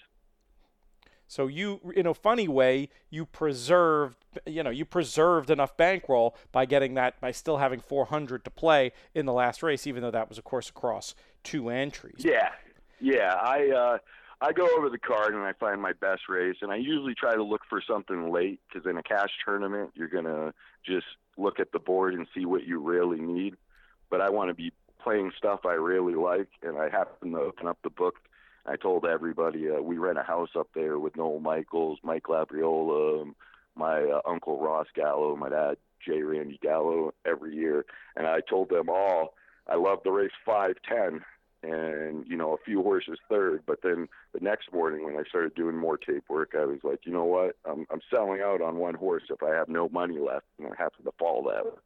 So you, in a funny way, you preserved, you know, you preserved enough bankroll by getting that, by still having four hundred to play in the last race, even though that was, of course, across two entries. Yeah, yeah. I uh, I go over the card and I find my best race, and I usually try to look for something late, because in a cash tournament, you're gonna just look at the board and see what you really need. But I want to be playing stuff I really like, and I happened to open up the book. I told everybody uh, we rent a house up there with Noel Michaels, Mike Labriola, my uh, uncle Ross Gallo, my dad J. Randy Gallo every year, and I told them all I love the race five ten, and you know a few horses third. But then the next morning when I started doing more tape work, I was like, you know what, I'm I'm selling out on one horse if I have no money left, and I happen to fall that way.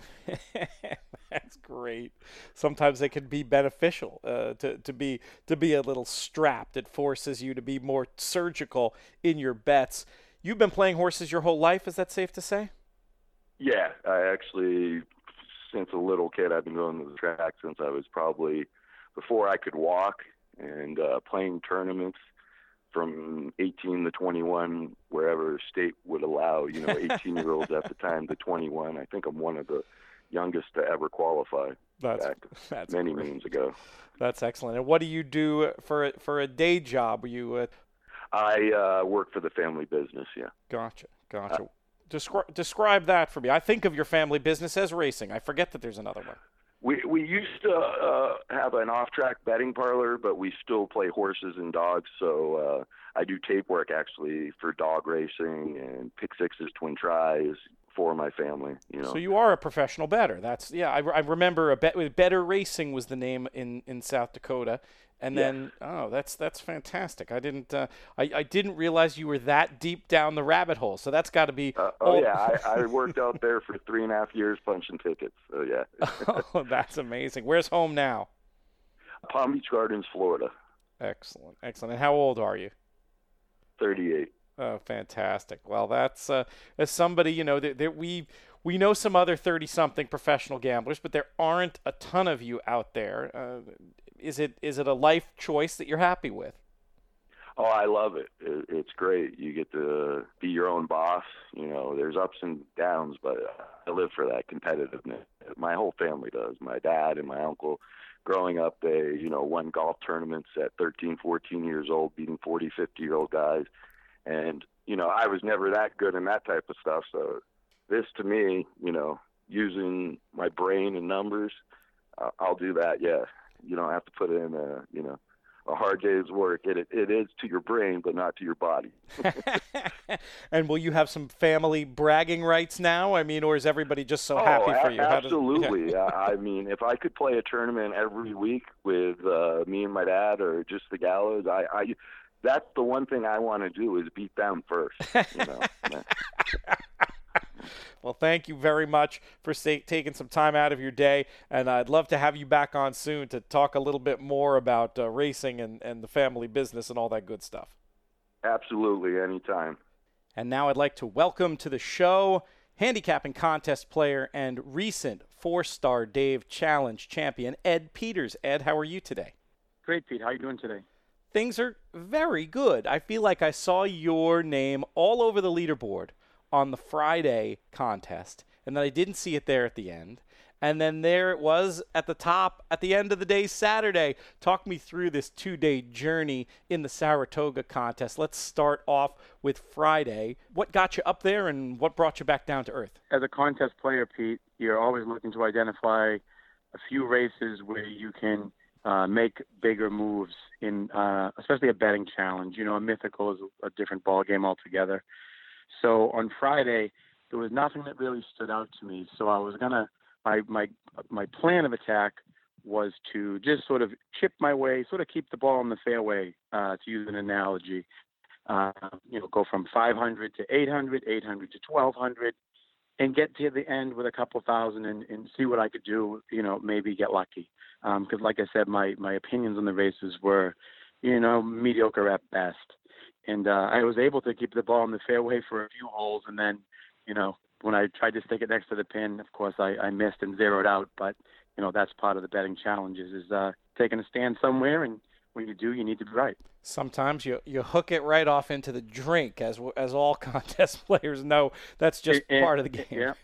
That's great. Sometimes it can be beneficial uh, to to be to be a little strapped. It forces you to be more surgical in your bets. You've been playing horses your whole life. Is that safe to say? Yeah, I actually, since a little kid, I've been going to the track since I was probably before I could walk, and uh, playing tournaments from eighteen to twenty-one, wherever state would allow, you know, eighteen-year-olds at the time to twenty-one. I think I'm one of the youngest to ever qualify. That's, back that's many great. moons ago. That's excellent. And what do you do for a, for a day job? Were you? Uh... I uh, work for the family business. Yeah. Gotcha. Gotcha. Uh, Descri- describe that for me. I think of your family business as racing. I forget that there's another one. We we used to uh, have an off-track betting parlor, but we still play horses and dogs. So uh, I do tape work actually for dog racing and pick sixes, twin tries, for my family. You know. So you are a professional bettor. That's yeah. I, I remember a bet with Better Racing was the name in, in South Dakota, and then yes. oh, that's that's fantastic. I didn't uh, I I didn't realize you were that deep down the rabbit hole. So that's got to be. Uh, oh all... yeah, I, I worked out there for three and a half years punching tickets. So yeah. Oh, that's amazing. Where's home now? Palm Beach Gardens, Florida. Excellent, excellent. And how old are you? thirty-eight. Oh, fantastic. Well, that's uh, as somebody, you know, that, that we we know some other thirty-something professional gamblers, but there aren't a ton of you out there. Uh, is it is it a life choice that you're happy with? Oh, I love it. it. It's great. You get to be your own boss. You know, there's ups and downs, but I live for that competitiveness. My whole family does. My dad and my uncle. Growing up, they, you know, won golf tournaments at thirteen, fourteen years old, beating forty, fifty-year-old guys. And, you know, I was never that good in that type of stuff. So this, to me, you know, using my brain and numbers, uh, I'll do that, yeah. You don't have to put in, a, you know, a hard day's work. It, it it is to your brain, but not to your body. And will you have some family bragging rights now? I mean, or is everybody just so oh, happy for you? Absolutely. Does, yeah. I mean, if I could play a tournament every week with uh, me and my dad or just the Gallows, I, I that's the one thing I want to do is beat them first. You know? Well, thank you very much for say, taking some time out of your day, and I'd love to have you back on soon to talk a little bit more about uh, racing and, and the family business and all that good stuff. Absolutely, anytime. And now I'd like to welcome to the show handicapping contest player and recent four-star Dave Challenge champion, Ed Peters. Ed, how are you today? Great, Pete. How are you doing today? Things are very good. I feel like I saw your name all over the leaderboard on the Friday contest, and then I didn't see it there at the end. And then there it was at the top at the end of the day Saturday. Talk me through this two-day journey in the Saratoga contest. Let's start off with Friday. What got you up there and what brought you back down to earth? As a contest player, Pete, you're always looking to identify a few races where you can uh, make bigger moves in, uh, especially a betting challenge. You know, a mythical is a different ball game altogether. So on Friday, there was nothing that really stood out to me. So I was gonna my my my plan of attack was to just sort of chip my way, sort of keep the ball in the fairway, uh, to use an analogy. Uh, you know, go from five hundred to eight hundred, eight hundred to twelve hundred, and get to the end with a couple thousand and, and see what I could do. You know, maybe get lucky. Because, um, like I said, my my opinions on the races were, you know, mediocre at best. And uh, I was able to keep the ball in the fairway for a few holes, and then, you know, when I tried to stick it next to the pin, of course, I, I missed and zeroed out. But, you know, that's part of the betting challenges is uh, taking a stand somewhere, and when you do, you need to be right. Sometimes you you hook it right off into the drink, as as all contest players know. That's just and, part of the game. Yeah.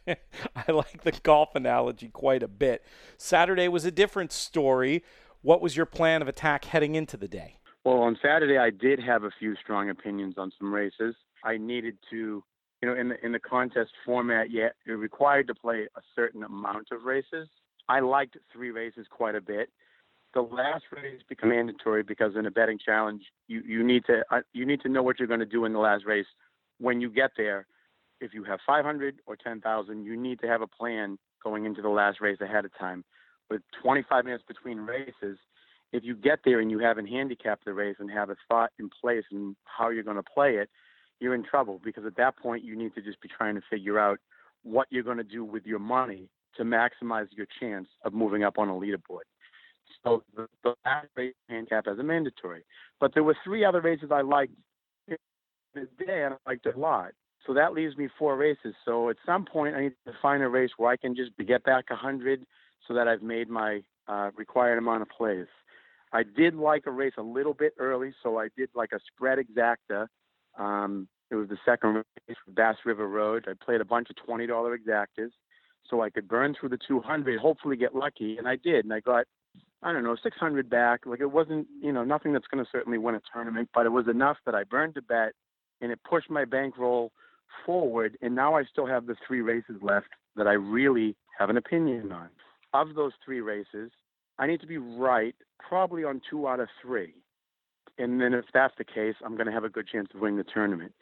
I like the golf analogy quite a bit. Saturday was a different story. What was your plan of attack heading into the day? Well, on Saturday, I did have a few strong opinions on some races. I needed to, you know, in the in the contest format, yeah, you're required to play a certain amount of races. I liked three races quite a bit. The last race became mandatory because in a betting challenge, you, you need to uh, you need to know what you're going to do in the last race when you get there. If you have five hundred or ten thousand, you need to have a plan going into the last race ahead of time. With twenty-five minutes between races, if you get there and you haven't handicapped the race and have a thought in place and how you're going to play it, you're in trouble because at that point you need to just be trying to figure out what you're going to do with your money to maximize your chance of moving up on a leaderboard. So the, the last race handicap as a mandatory. But there were three other races I liked the day and I liked a lot. So that leaves me four races. So at some point I need to find a race where I can just get back one hundred so that I've made my uh, required amount of plays. I did like a race a little bit early, so I did like a spread exacta. Um, it was the second race for Bass River Road. I played a bunch of twenty dollars exactas so I could burn through the two hundred, hopefully get lucky, and I did. And I got, I don't know, six hundred back. Like it wasn't, you know, nothing that's going to certainly win a tournament, but it was enough that I burned the bet, and it pushed my bankroll forward, and now I still have the three races left that I really have an opinion on. Of those three races, I need to be right probably on two out of three. And then if that's the case, I'm going to have a good chance of winning the tournament.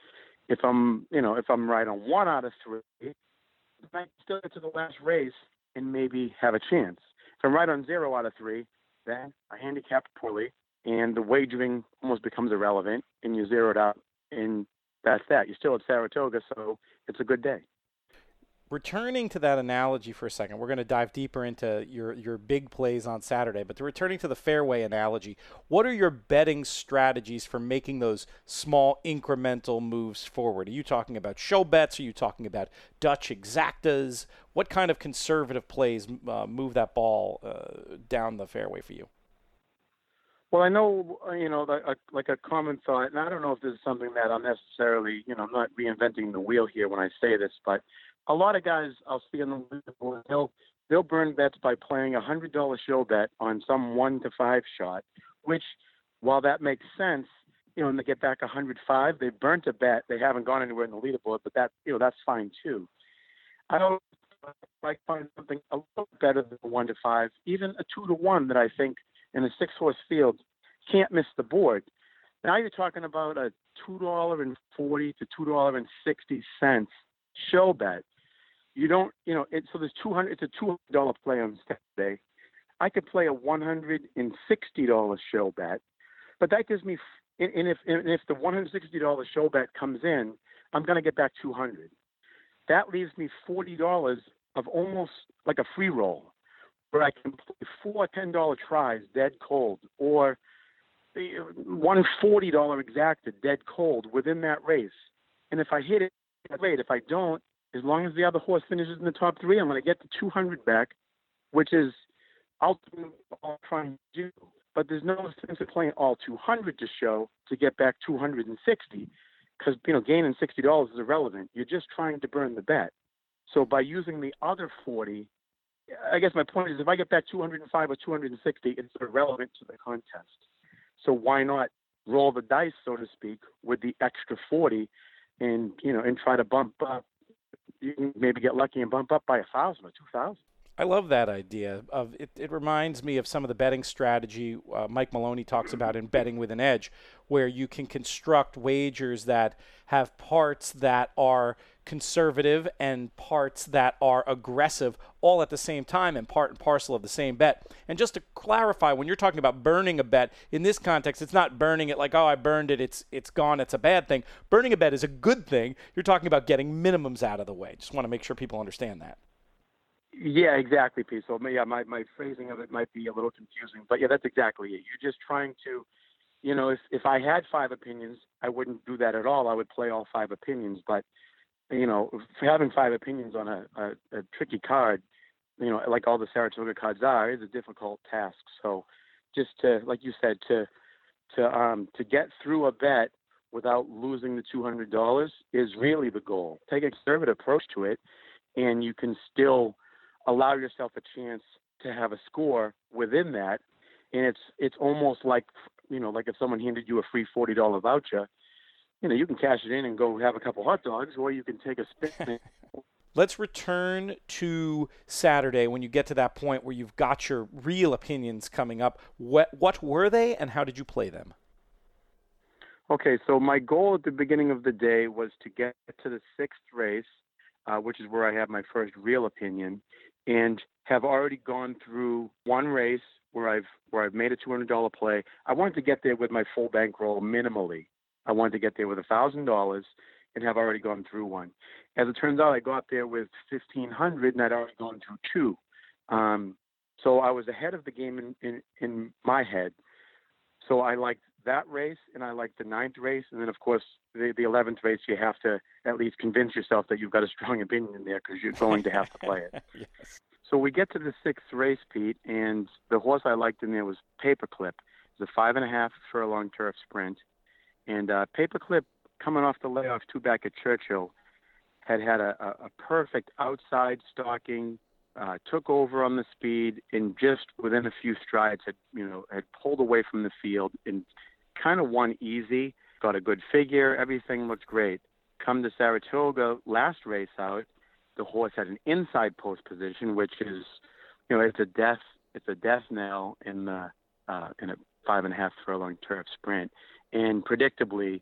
if I'm, you know, if I'm right on one out of three, I might still get to the last race and maybe have a chance. If I'm right on zero out of three, then I handicapped poorly, and the wagering almost becomes irrelevant, and you zero it out, and that's that. You're still at Saratoga, so it's a good day. Returning to that analogy for a second, we're going to dive deeper into your, your big plays on Saturday, but returning to the fairway analogy, what are your betting strategies for making those small incremental moves forward? Are you talking about show bets? Are you talking about Dutch exactas? What kind of conservative plays uh, move that ball uh, down the fairway for you? Well, I know, you know, like a, like a common thought, and I don't know if this is something that I'm necessarily, you know, I'm not reinventing the wheel here when I say this, but a lot of guys I'll see on the leaderboard, they'll they'll burn bets by playing a hundred dollar show bet on some one to five shot, which, while that makes sense, you know, and they get back a hundred five, they've burnt a bet, they haven't gone anywhere in the leaderboard, but that, you know, that's fine too. I don't like find something a little better than a one to five, even a two to one that I think in a six horse field can't miss the board. Now you're talking about a two dollar and forty to two dollar and sixty cents show bet. You don't, you know, it, so there's two hundred, it's a two hundred dollar play on Saturday. I could play a one hundred sixty dollar show bet, but that gives me, and if, and if the one hundred sixty dollar show bet comes in, I'm going to get back two hundred. That leaves me forty dollars of almost like a free roll, where I can play four ten dollar tries dead cold, or one forty dollar exacta dead cold within that race. And if I hit it, great. If I don't, as long as the other horse finishes in the top three, I'm going to get the two hundred back, which is ultimately all I'm trying to do. But there's no sense of playing all two hundred to show to get back two hundred sixty, because, you know, gaining sixty dollars is irrelevant. You're just trying to burn the bet. So by using the other forty, I guess my point is if I get back two hundred five or two hundred sixty, it's irrelevant to the contest. So why not roll the dice, so to speak, with the extra forty and, you know, and try to bump up. You can maybe get lucky and bump up by a thousand or two thousand. I love that idea. Of it, it reminds me of some of the betting strategy uh, Mike Maloney talks about in Betting with an Edge, where you can construct wagers that have parts that are conservative and parts that are aggressive all at the same time and part and parcel of the same bet. And just to clarify, when you're talking about burning a bet, in this context, it's not burning it like, oh, I burned it, it's it's gone, it's a bad thing. Burning a bet is a good thing. You're talking about getting minimums out of the way. Just want to make sure people understand that. Yeah, exactly, Pete. So yeah, my, my phrasing of it might be a little confusing, but yeah, that's exactly it. You're just trying to, you know, if, if I had five opinions, I wouldn't do that at all. I would play all five opinions, but, you know, having five opinions on a, a, a tricky card, you know, like all the Saratoga cards are, is a difficult task. So just to, like you said, to, to, um, to get through a bet without losing the two hundred dollars is really the goal. Take a conservative approach to it, and you can still allow yourself a chance to have a score within that. And it's it's almost like, you know, like if someone handed you a free forty dollar voucher, you know, you can cash it in and go have a couple hot dogs, or you can take a spin. Let's return to Saturday when you get to that point where you've got your real opinions coming up. What, what were they, and how did you play them? Okay, so my goal at the beginning of the day was to get to the sixth race, uh, which is where I have my first real opinion, and have already gone through one race where I've where I've made a two hundred dollar play. I wanted to get there with my full bankroll minimally. I wanted to get there with one thousand dollars and have already gone through one. As it turns out, I got there with fifteen hundred dollars and I'd already gone through two. Um, so I was ahead of the game in, in, in my head. So I liked that race, and I liked the ninth race. And then, of course, the, the eleventh race, you have to at least convince yourself that you've got a strong opinion in there because you're going to have to play it. Yes. So we get to the sixth race, Pete, and the horse I liked in there was Paperclip. It was a five and a half furlong turf sprint. And uh, Paperclip, coming off the layoff two back at Churchill, had had a, a, a perfect outside stalking, uh, took over on the speed, and just within a few strides had, you know, had pulled away from the field and kind of won easy, got a good figure, everything looked great. Come to Saratoga, last race out, the horse had an inside post position, which is, you know, it's a death, it's a death knell in the uh, in a five and a half furlong turf sprint. And predictably,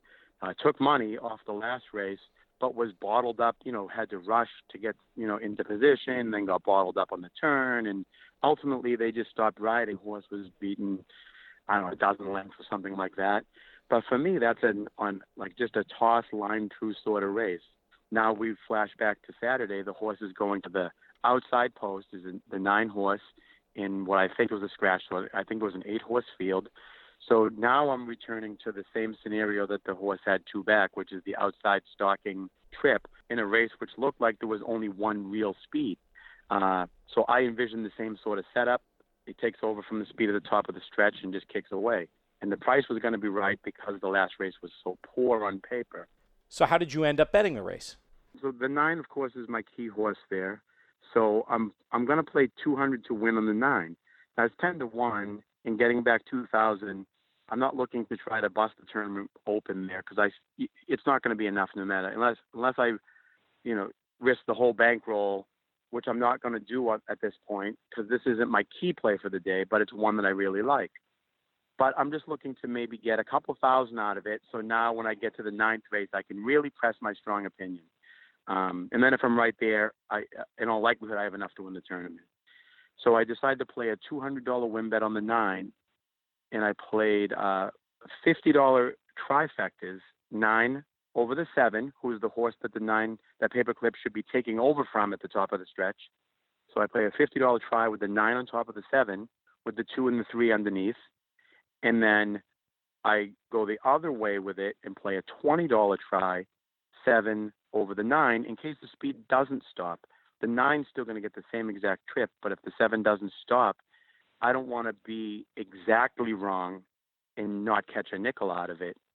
uh, took money off the last race, but was bottled up, you know, had to rush to get, you know, into position, then got bottled up on the turn. And ultimately they just stopped riding. Horse was beaten, I don't know, a dozen lengths or something like that. But for me, that's an, on like just a toss line through sort of race. Now we flash back to Saturday. The horse is going to the outside post, is the nine horse in what I think was a scratch. So I think it was an eight horse field. So now I'm returning to the same scenario that the horse had two back, which is the outside stalking trip in a race which looked like there was only one real speed. Uh, so I envisioned the same sort of setup. It takes over from the speed of the top of the stretch and just kicks away. And the price was going to be right because the last race was so poor on paper. So how did you end up betting the race? So the nine, of course, is my key horse there. So I'm I'm going to play two hundred to win on the nine. Now it's ten to one, and getting back two thousand. I'm not looking to try to bust the tournament open there because I it's not going to be enough no matter unless unless I, you know, risk the whole bankroll, which I'm not going to do at, at this point because this isn't my key play for the day, but it's one that I really like. But I'm just looking to maybe get a couple thousand out of it. So now when I get to the ninth race, I can really press my strong opinion. Um, and then if I'm right there, I, in all likelihood, I have enough to win the tournament. So I decided to play a two hundred dollars win bet on the nine, and I played uh, fifty dollars trifectas, nine over the seven, who is the horse that the nine, that Paperclip should be taking over from at the top of the stretch. So I play a fifty dollars try with the nine on top of the seven, with the two and the three underneath. And then I go the other way with it and play a twenty dollars try, seven over the nine, in case the speed doesn't stop. The nine's still going to get the same exact trip, but if the seven doesn't stop, I don't want to be exactly wrong and not catch a nickel out of it.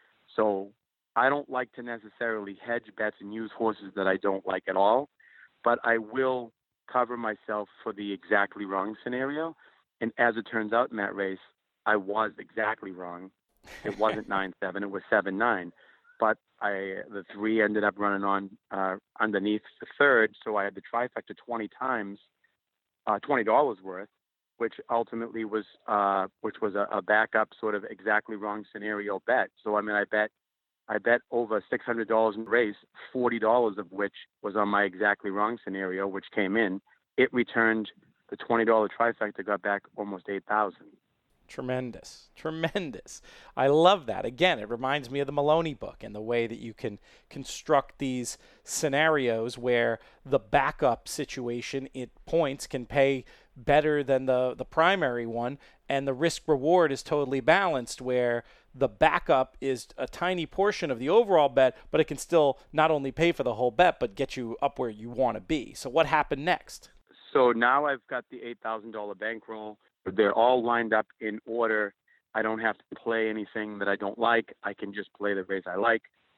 So I don't like to necessarily hedge bets and use horses that I don't like at all, but I will cover myself for the exactly wrong scenario. And as it turns out in that race, I was exactly wrong. It wasn't nine seven, it was seven nine. But I the three ended up running on uh, underneath the third, so I had the trifecta twenty times, uh, twenty dollars worth, which ultimately was uh, which was a, a backup sort of exactly wrong scenario bet. So I mean, I bet I bet over six hundred dollars in the race, forty dollars of which was on my exactly wrong scenario, which came in. It returned the twenty dollars trifecta, got back almost eight thousand dollars. Tremendous. Tremendous. I love that. Again, it reminds me of the Maloney book and the way that you can construct these scenarios where the backup situation at points can pay better than the, the primary one, and the risk reward is totally balanced where the backup is a tiny portion of the overall bet, but it can still not only pay for the whole bet, but get you up where you want to be. So what happened next? So now I've got the eight thousand dollars bankroll. They're all lined up in order. I don't have to play anything that I don't like. I can just play the race I like.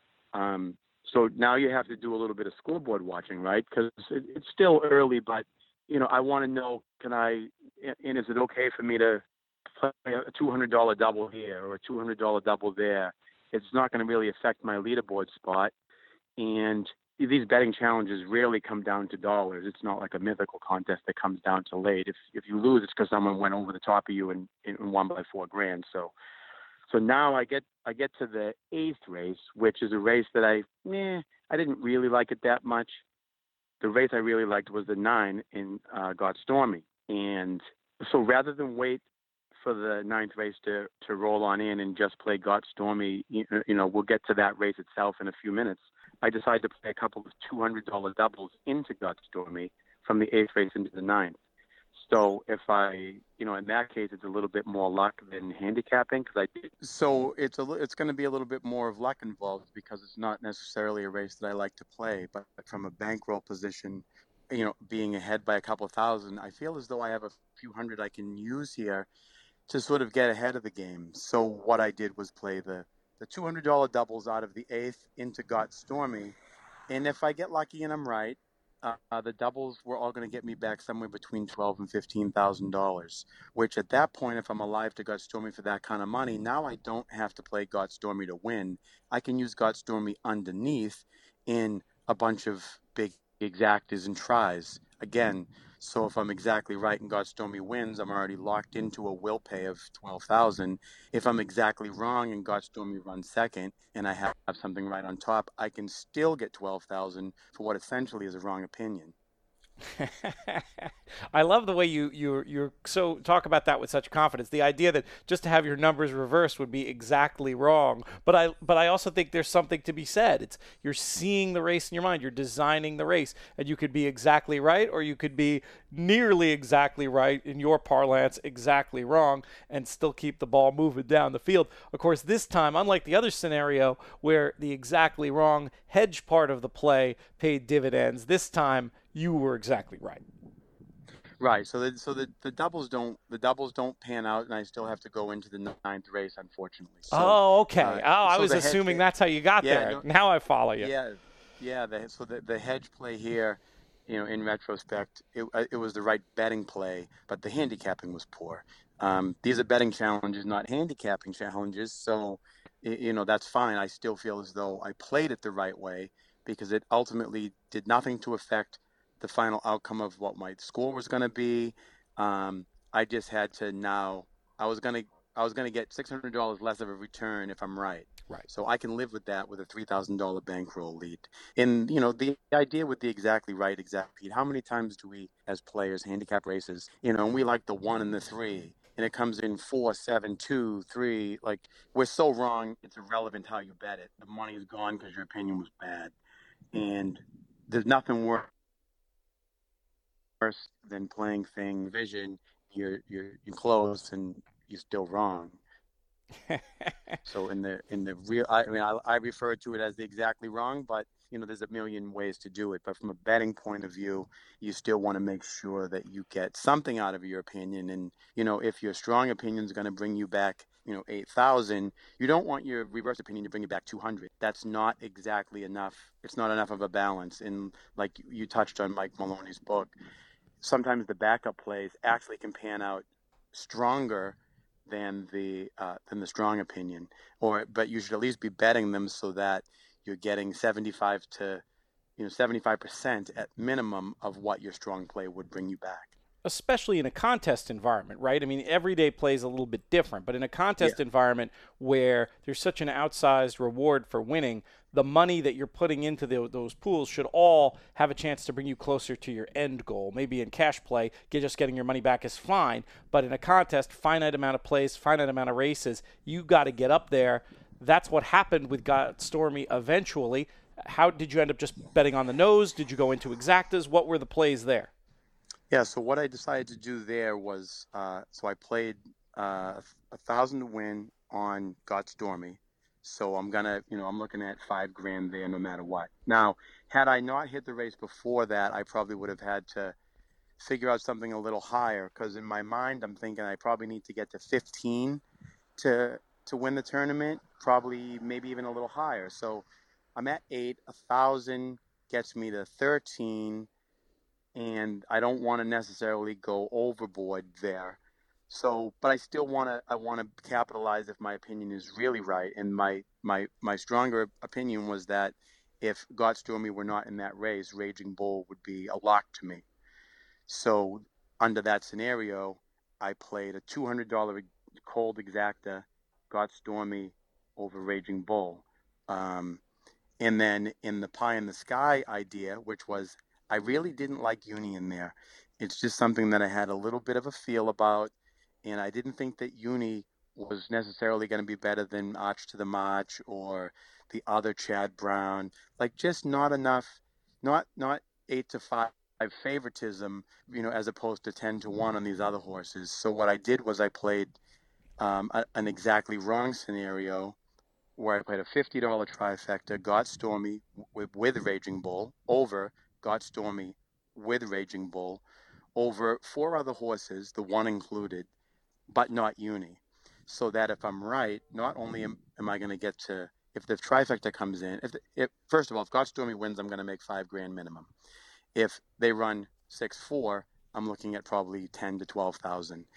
Um, so now you have to do a little bit of scoreboard watching, right? Because it, it's still early, but, you know, I want to know, can I, and is it okay for me to play a two hundred dollars double here or a two hundred dollars double there? It's not going to really affect my leaderboard spot. And these betting challenges rarely come down to dollars. It's not like a mythical contest that comes down to late. If if you lose, it's because someone went over the top of you and, and won by four grand. So so now I get I get to the eighth race, which is a race that I meh, I didn't really like it that much. The race I really liked was the nine in uh, Got Stormy. And so rather than wait for the ninth race to, to roll on in and just play Got Stormy, you, you know, we'll get to that race itself in a few minutes. I decided to play a couple of two hundred dollars doubles into Got Stormy from the eighth race into the ninth. So if I, you know, in that case, it's a little bit more luck than handicapping because I did. So it's a, it's going to be a little bit more of luck involved because it's not necessarily a race that I like to play. But from a bankroll position, you know, being ahead by a couple of thousand, I feel as though I have a few hundred I can use here to sort of get ahead of the game. So what I did was play the the two hundred dollars doubles out of the eighth into Got Stormy. And if I get lucky and I'm right, uh, uh, the doubles were all going to get me back somewhere between twelve thousand dollars and fifteen thousand dollars, which at that point, if I'm alive to Got Stormy for that kind of money, now I don't have to play Got Stormy to win. I can use Got Stormy underneath in a bunch of big exactas and tries. again, so if I'm exactly right and God Stormy wins, I'm already locked into a will pay of twelve thousand. If I'm exactly wrong and God Stormy runs second and I have something right on top, I can still get twelve thousand for what essentially is a wrong opinion. I love the way you you you're so talk about that with such confidence. The idea that just to have your numbers reversed would be exactly wrong. But I but I also think there's something to be said. It's you're seeing the race in your mind. You're designing the race, and you could be exactly right, or you could be nearly exactly right in your parlance, exactly wrong, and still keep the ball moving down the field. Of course, this time, unlike the other scenario where the exactly wrong hedge part of the play paid dividends, this time you were exactly right. Right. So the so the, the doubles don't the doubles don't pan out, and I still have to go into the ninth race, unfortunately. So, oh, okay. Uh, oh, I so was the assuming hedge, that's how you got yeah, there. no, Now I follow you. yeah, yeah. The, so the the hedge play here, you know, in retrospect, it it was the right betting play, but the handicapping was poor. Um, these are betting challenges, not handicapping challenges. So, you know, that's fine. I still feel as though I played it the right way because it ultimately did nothing to affect the final outcome of what my score was going to be. Um, I just had to now. I was gonna. I was gonna get six hundred dollars less of a return if I'm right. Right. So I can live with that with a three thousand dollar bankroll lead. And you know the idea with the exactly right, exactly. How many times do we, as players, handicap races? You know, and we like the one and the three, and it comes in four, seven, two, three. Like we're so wrong. It's irrelevant how you bet it. The money is gone because your opinion was bad, and there's nothing worse worse than playing thing vision. You're you're you close and you're still wrong. So in the in the real, I mean, I, I refer to it as the exactly wrong, but you know, there's a million ways to do it. But from a betting point of view, you still want to make sure that you get something out of your opinion. And you know, if your strong opinion is going to bring you back, you know, eight thousand, you don't want your reverse opinion to bring you back two hundred. That's not exactly enough. It's not enough of a balance. And like you touched on Mike Maloney's book, sometimes the backup plays actually can pan out stronger than the uh, than the strong opinion, or but you should at least be betting them so that you're getting seventy-five to you know seventy-five percent at minimum of what your strong play would bring you back. Especially in a contest environment, right? I mean, everyday play is a little bit different, but in a contest yeah. environment where there's such an outsized reward for winning, the money that you're putting into the, those pools should all have a chance to bring you closer to your end goal. Maybe in cash play, just getting your money back is fine, but in a contest, finite amount of plays, finite amount of races, you got to get up there. That's what happened with God Stormy eventually. How did you end up just betting on the nose? Did you go into exactas? What were the plays there? Yeah, so what I decided to do there was, uh, so I played uh, a thousand to win on God Stormy. So I'm gonna, you know, I'm looking at five grand there no matter what. Now, had I not hit the race before that, I probably would have had to figure out something a little higher because in my mind, I'm thinking I probably need to get to fifteen to to win the tournament, probably maybe even a little higher. So I'm at eight, a thousand gets me to thirteen. And I don't want to necessarily go overboard there. So, but I still want to, I want to capitalize if my opinion is really right. And my, my, my stronger opinion was that if God Stormy were not in that race, Raging Bull would be a lock to me. So under that scenario, I played a two hundred dollars cold exacta, God Stormy over Raging Bull. Um, and then in the pie in the sky idea, which was, I really didn't like Uni in there. It's just something that I had a little bit of a feel about, and I didn't think that Uni was necessarily going to be better than Arch to the March or the other Chad Brown. Like just not enough, not not eight to five favoritism, you know, as opposed to ten to one on these other horses. So what I did was I played um, a, an exactly wrong scenario where I played a fifty dollars trifecta, God Stormy with, with Raging Bull over God Stormy with Raging Bull over four other horses, the one included, but not Uni. So that if I'm right, not only am, am I going to get to, if the trifecta comes in, if, if first of all, if God Stormy wins, I'm going to make five grand minimum. If they run six four, I'm looking at probably ten to twelve thousand.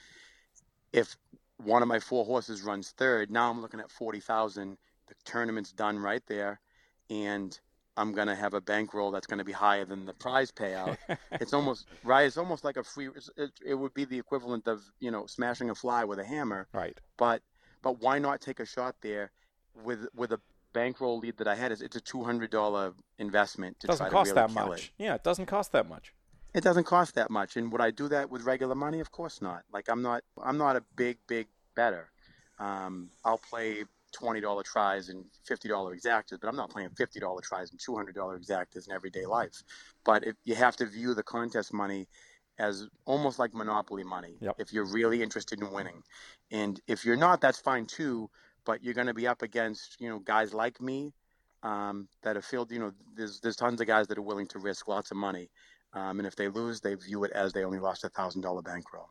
If one of my four horses runs third, now I'm looking at forty thousand. The tournament's done right there, and I'm going to have a bankroll that's going to be higher than the prize payout. It's almost right. It's almost like a free. It, it would be the equivalent of, you know, smashing a fly with a hammer. Right. But but why not take a shot there with with a bankroll lead that I had? It's a two hundred dollars investment to doesn't try cost to really that kill much. it. Yeah, it doesn't cost that much. It doesn't cost that much. And would I do that with regular money? Of course not. Like I'm not I'm not a big big bettor. Um, I'll play twenty dollars tries and fifty dollars exactas, but I'm not playing fifty dollars tries and two hundred dollars exactas in everyday life. But if you have to view the contest money as almost like Monopoly money, yep. if you're really interested in winning. And if you're not, that's fine too, but you're going to be up against, you know, guys like me um, that have filled, you know, there's, there's tons of guys that are willing to risk lots of money. Um, and if they lose, they view it as they only lost a one thousand dollars bankroll.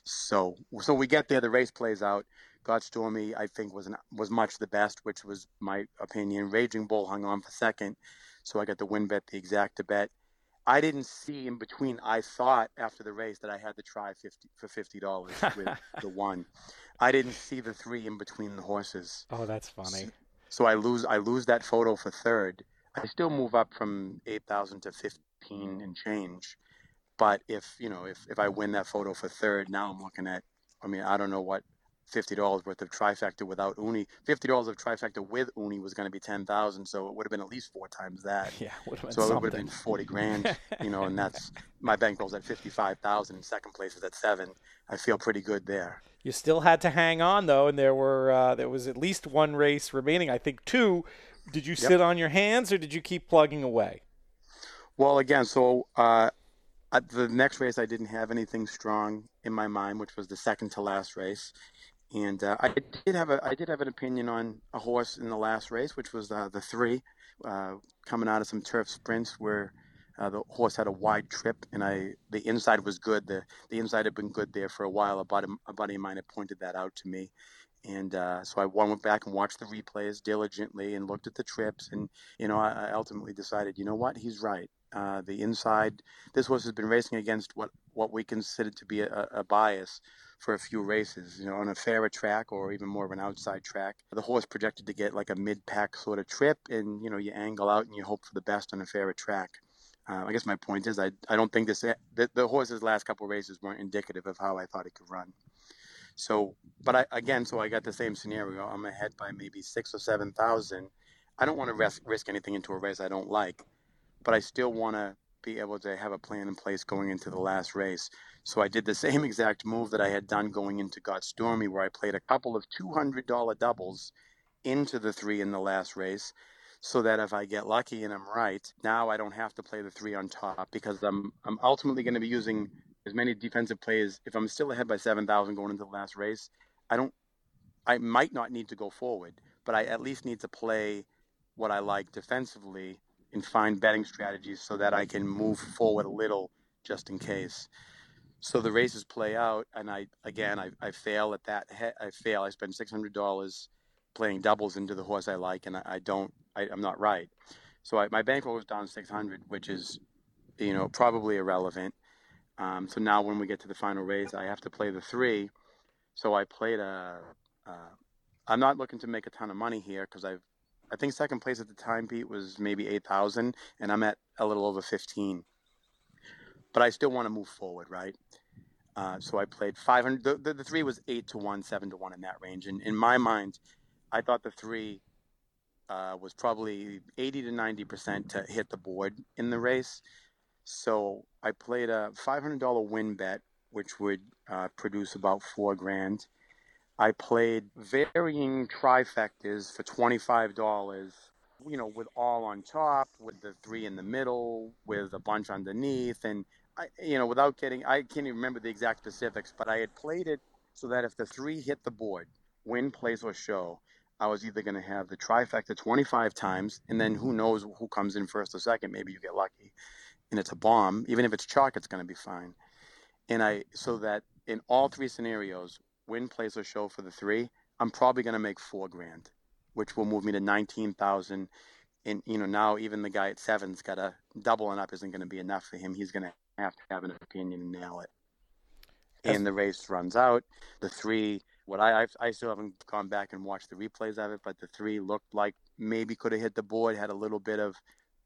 So so we get there, the race plays out. Got Stormy, I think, was an, was much the best, which was my opinion. Raging Bull hung on for second, so I got the win bet, the exacta bet. I didn't see in between. I thought after the race that I had to try fifty for fifty dollars with the one. I didn't see the three in between the horses. Oh, that's funny. So, so I lose I lose that photo for third. I still move up from eight thousand to fifteen and change. But if, you know, if, if I win that photo for third, now I'm looking at, I mean, I don't know what fifty dollars worth of trifecta without Uni. fifty dollars of trifecta with Uni was going to be ten thousand, so it would have been at least four times that. Yeah, would have been so something. It would have been forty grand, you know, and that's, my bankroll's at fifty-five thousand, and second place is at seven. I feel pretty good there. You still had to hang on, though, and there were uh, there was at least one race remaining. I think two. Did you sit yep. on your hands, or did you keep plugging away? Well, again, so uh, at the next race, I didn't have anything strong in my mind, which was the second to last race. And uh, I did have a I did have an opinion on a horse in the last race, which was uh, the three, uh, coming out of some turf sprints where uh, the horse had a wide trip, and I the inside was good. The the inside had been good there for a while. A buddy, a buddy of mine had pointed that out to me, and uh, so I went back and watched the replays diligently and looked at the trips, and you know I, I ultimately decided, you know what, he's right. Uh, the inside, this horse has been racing against what, what we considered to be a, a bias for a few races, you know, on a fairer track or even more of an outside track. The horse projected to get like a mid-pack sort of trip, and, you know, you angle out and you hope for the best on a fairer track. Uh, I guess my point is I, I don't think this the, the horse's last couple of races weren't indicative of how I thought it could run. So, but I, again, so I got the same scenario. I'm ahead by maybe six or seven thousand. I don't want to risk, risk anything into a race I don't like, but I still want to be able to have a plan in place going into the last race. So I did the same exact move that I had done going into Got Stormy, where I played a couple of two hundred dollars doubles into the three in the last race, so that if I get lucky and I'm right, now I don't have to play the three on top, because I'm I'm ultimately going to be using as many defensive plays. If I'm still ahead by seven thousand going into the last race, I don't, I might not need to go forward, but I at least need to play what I like defensively and find betting strategies so that I can move forward a little just in case. So the races play out, and I again I, I fail at that. I fail. I spend six hundred dollars playing doubles into the horse I like, and I, I don't. I, I'm not right. So I, my bankroll was down six hundred, which is, you know, probably irrelevant. Um, so now when we get to the final race, I have to play the three. So I played a. Uh, I'm not looking to make a ton of money here because I've. I think second place at the time, Pete, was maybe eight thousand, and I'm at a little over fifteen. But I still want to move forward, right? Uh, so I played five hundred. The, the, the three was eight to one, seven to one in that range. And in my mind, I thought the three uh, was probably eighty to ninety percent to hit the board in the race. So I played a five hundred dollars win bet, which would uh, produce about four grand. I played varying trifectas for twenty-five dollars, you know, with all on top, with the three in the middle, with a bunch underneath. And, I, you know, without getting, I can't even remember the exact specifics, but I had played it so that if the three hit the board, win, place, or show, I was either going to have the trifecta twenty-five times, and then who knows who comes in first or second. Maybe you get lucky, and it's a bomb. Even if it's chalk, it's going to be fine. And I, so that in all three scenarios, win, place, or show for the three, I'm probably going to make four grand, which will move me to nineteen thousand. And, you know, now even the guy at seven's got a double and up isn't going to be enough for him. He's going to have to have an opinion and nail it. As- and the race runs out. The three, what I, I've, I still haven't gone back and watched the replays of it, but the three looked like maybe could have hit the board, had a little bit of,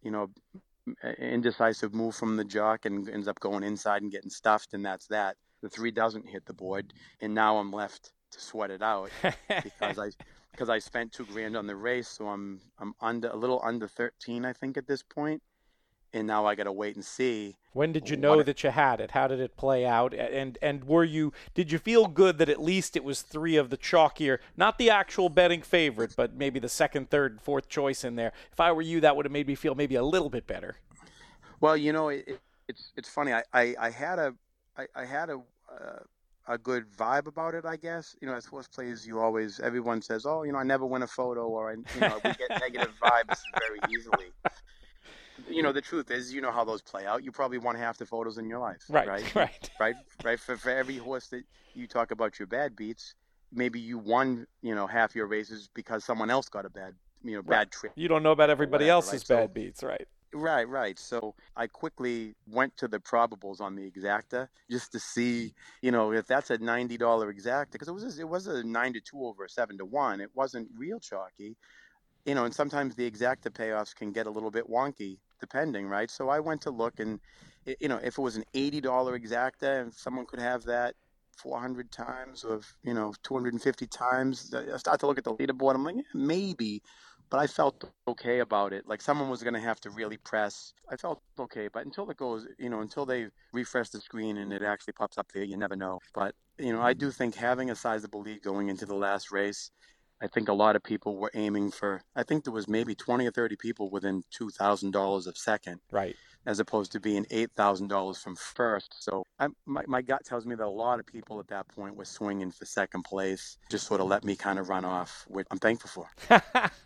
you know, indecisive move from the jock and ends up going inside and getting stuffed, and that's that. The three doesn't hit the board, and now I'm left to sweat it out because I because I spent two grand on the race, so I'm I'm under a little under thirteen, I think, at this point, and now I got to wait and see. When did you know it, that you had it? How did it play out? And and were you did you feel good that at least it was three of the chalkier, not the actual betting favorite, but maybe the second, third, fourth choice in there? If I were you, that would have made me feel maybe a little bit better. Well, you know, it, it, it's it's funny. I, I, I had a I, I had a uh, a good vibe about it, I guess. You know, as horse players, you always everyone says, "Oh, you know, I never win a photo," or I, you know, we get negative vibes very easily. You know, the truth is, you know how those play out. You probably won half the photos in your life, right? Right, right, right. right? For for every horse that you talk about your bad beats, maybe you won, you know, half your races because someone else got a bad, you know, bad right. trip. You don't know about everybody whatever, else's right? bad So, beats, right? Right, right. So I quickly went to the probables on the exacta just to see, you know, if that's a ninety dollar exacta, because it was it was a nine to two over a seven to one. It wasn't real chalky, you know. And sometimes the exacta payoffs can get a little bit wonky, depending, right? So I went to look, and you know, if it was an eighty dollar exacta, and someone could have that four hundred times, or you know, two hundred fifty times, I start to look at the leaderboard. I'm like, yeah, maybe. But I felt okay about it. Like someone was going to have to really press. I felt okay. But until it goes, you know, until they refresh the screen and it actually pops up there, you never know. But, you know, I do think having a sizable lead going into the last race, I think a lot of people were aiming for, I think there was maybe twenty or thirty people within two thousand dollars of second. Right. As opposed to being eight thousand dollars from first. So I, my, my gut tells me that a lot of people at that point were swinging for second place. Just sort of let me kind of run off, which I'm thankful for.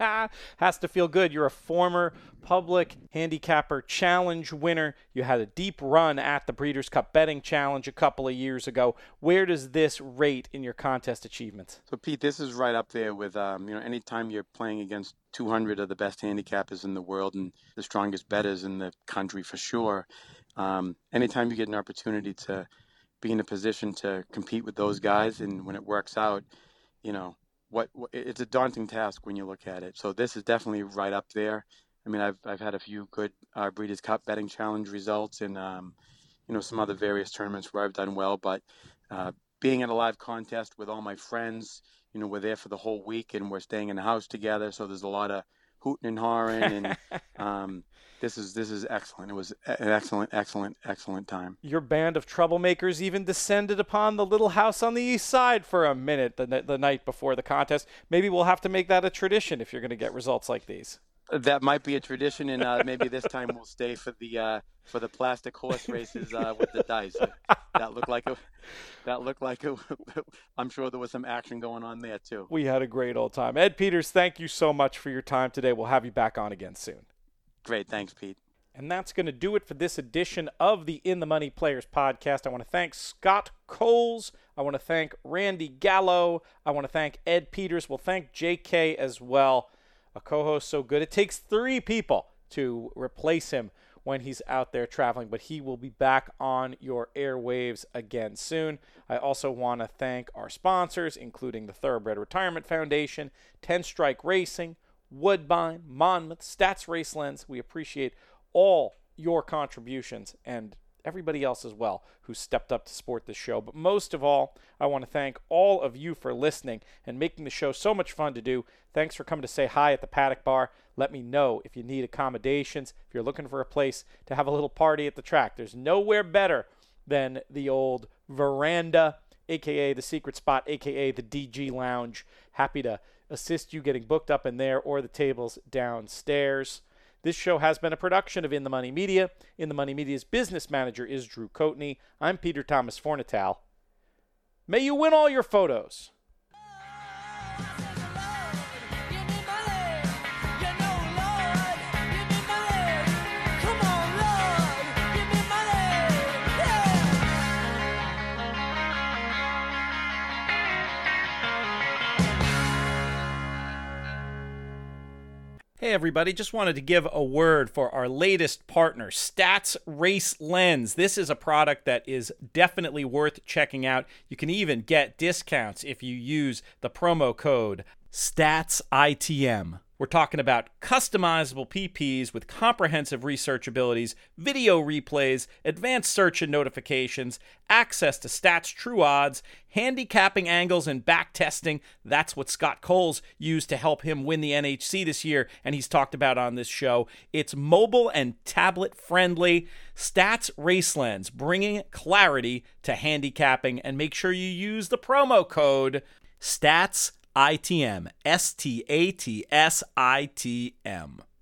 Has to feel good. You're a former public handicapper challenge winner. You had a deep run at the Breeders' Cup Betting Challenge a couple of years ago. Where does this rate in your contest achievements? So, Pete, this is right up there with, um, you know, anytime you're playing against two hundred of the best handicappers in the world and the strongest bettors in the country for sure. Um, anytime you get an opportunity to be in a position to compete with those guys, and when it works out, you know, what, what it's a daunting task when you look at it. So this is definitely right up there. I mean, I've I've had a few good uh, Breeders' Cup Betting Challenge results, and um, you know, some other various tournaments where I've done well. But uh, being at a live contest with all my friends, you know, we're there for the whole week, and we're staying in the house together. So there's a lot of hooting and hollering, and um, this is this is excellent. It was an excellent, excellent, excellent time. Your band of troublemakers even descended upon the little house on the east side for a minute the, the night before the contest. Maybe we'll have to make that a tradition if you're going to get results like these. That might be a tradition, and uh, maybe this time we'll stay for the uh, for the plastic horse races uh, with the dice. That looked like a, that looked like a. I'm sure there was some action going on there too. We had a great old time. Ed Peters, thank you so much for your time today. We'll have you back on again soon. Great, thanks, Pete. And that's going to do it for this edition of the In the Money Players podcast. I want to thank Scott Coles. I want to thank Randy Gallo. I want to thank Ed Peters. We'll thank J K as well. A co-host so good. It takes three people to replace him when he's out there traveling, but he will be back on your airwaves again soon. I also want to thank our sponsors, including the Thoroughbred Retirement Foundation, ten Strike Racing, Woodbine, Monmouth, Stats Race Lens. We appreciate all your contributions and everybody else as well who stepped up to support this show. But most of all, I want to thank all of you for listening and making the show so much fun to do. Thanks for coming to say hi at the Paddock Bar. Let me know if you need accommodations, if you're looking for a place to have a little party at the track. There's nowhere better than the old veranda, a k a the secret spot, a k a the D G Lounge. Happy to assist you getting booked up in there or the tables downstairs. This show has been a production of In the Money Media. In the Money Media's business manager is Drew Coatney. I'm Peter Thomas Fornital. May you win all your photos. Hey everybody, just wanted to give a word for our latest partner, Stats Race Lens. This is a product that is definitely worth checking out. You can even get discounts if you use the promo code STATSITM. We're talking about customizable P Ps with comprehensive research abilities, video replays, advanced search and notifications, access to stats, true odds, handicapping angles, and back testing. That's what Scott Coles used to help him win the N H C this year, and he's talked about on this show. It's mobile and tablet friendly. Stats Racelens, bringing clarity to handicapping, and make sure you use the promo code STATSITM, S T A T S I T M.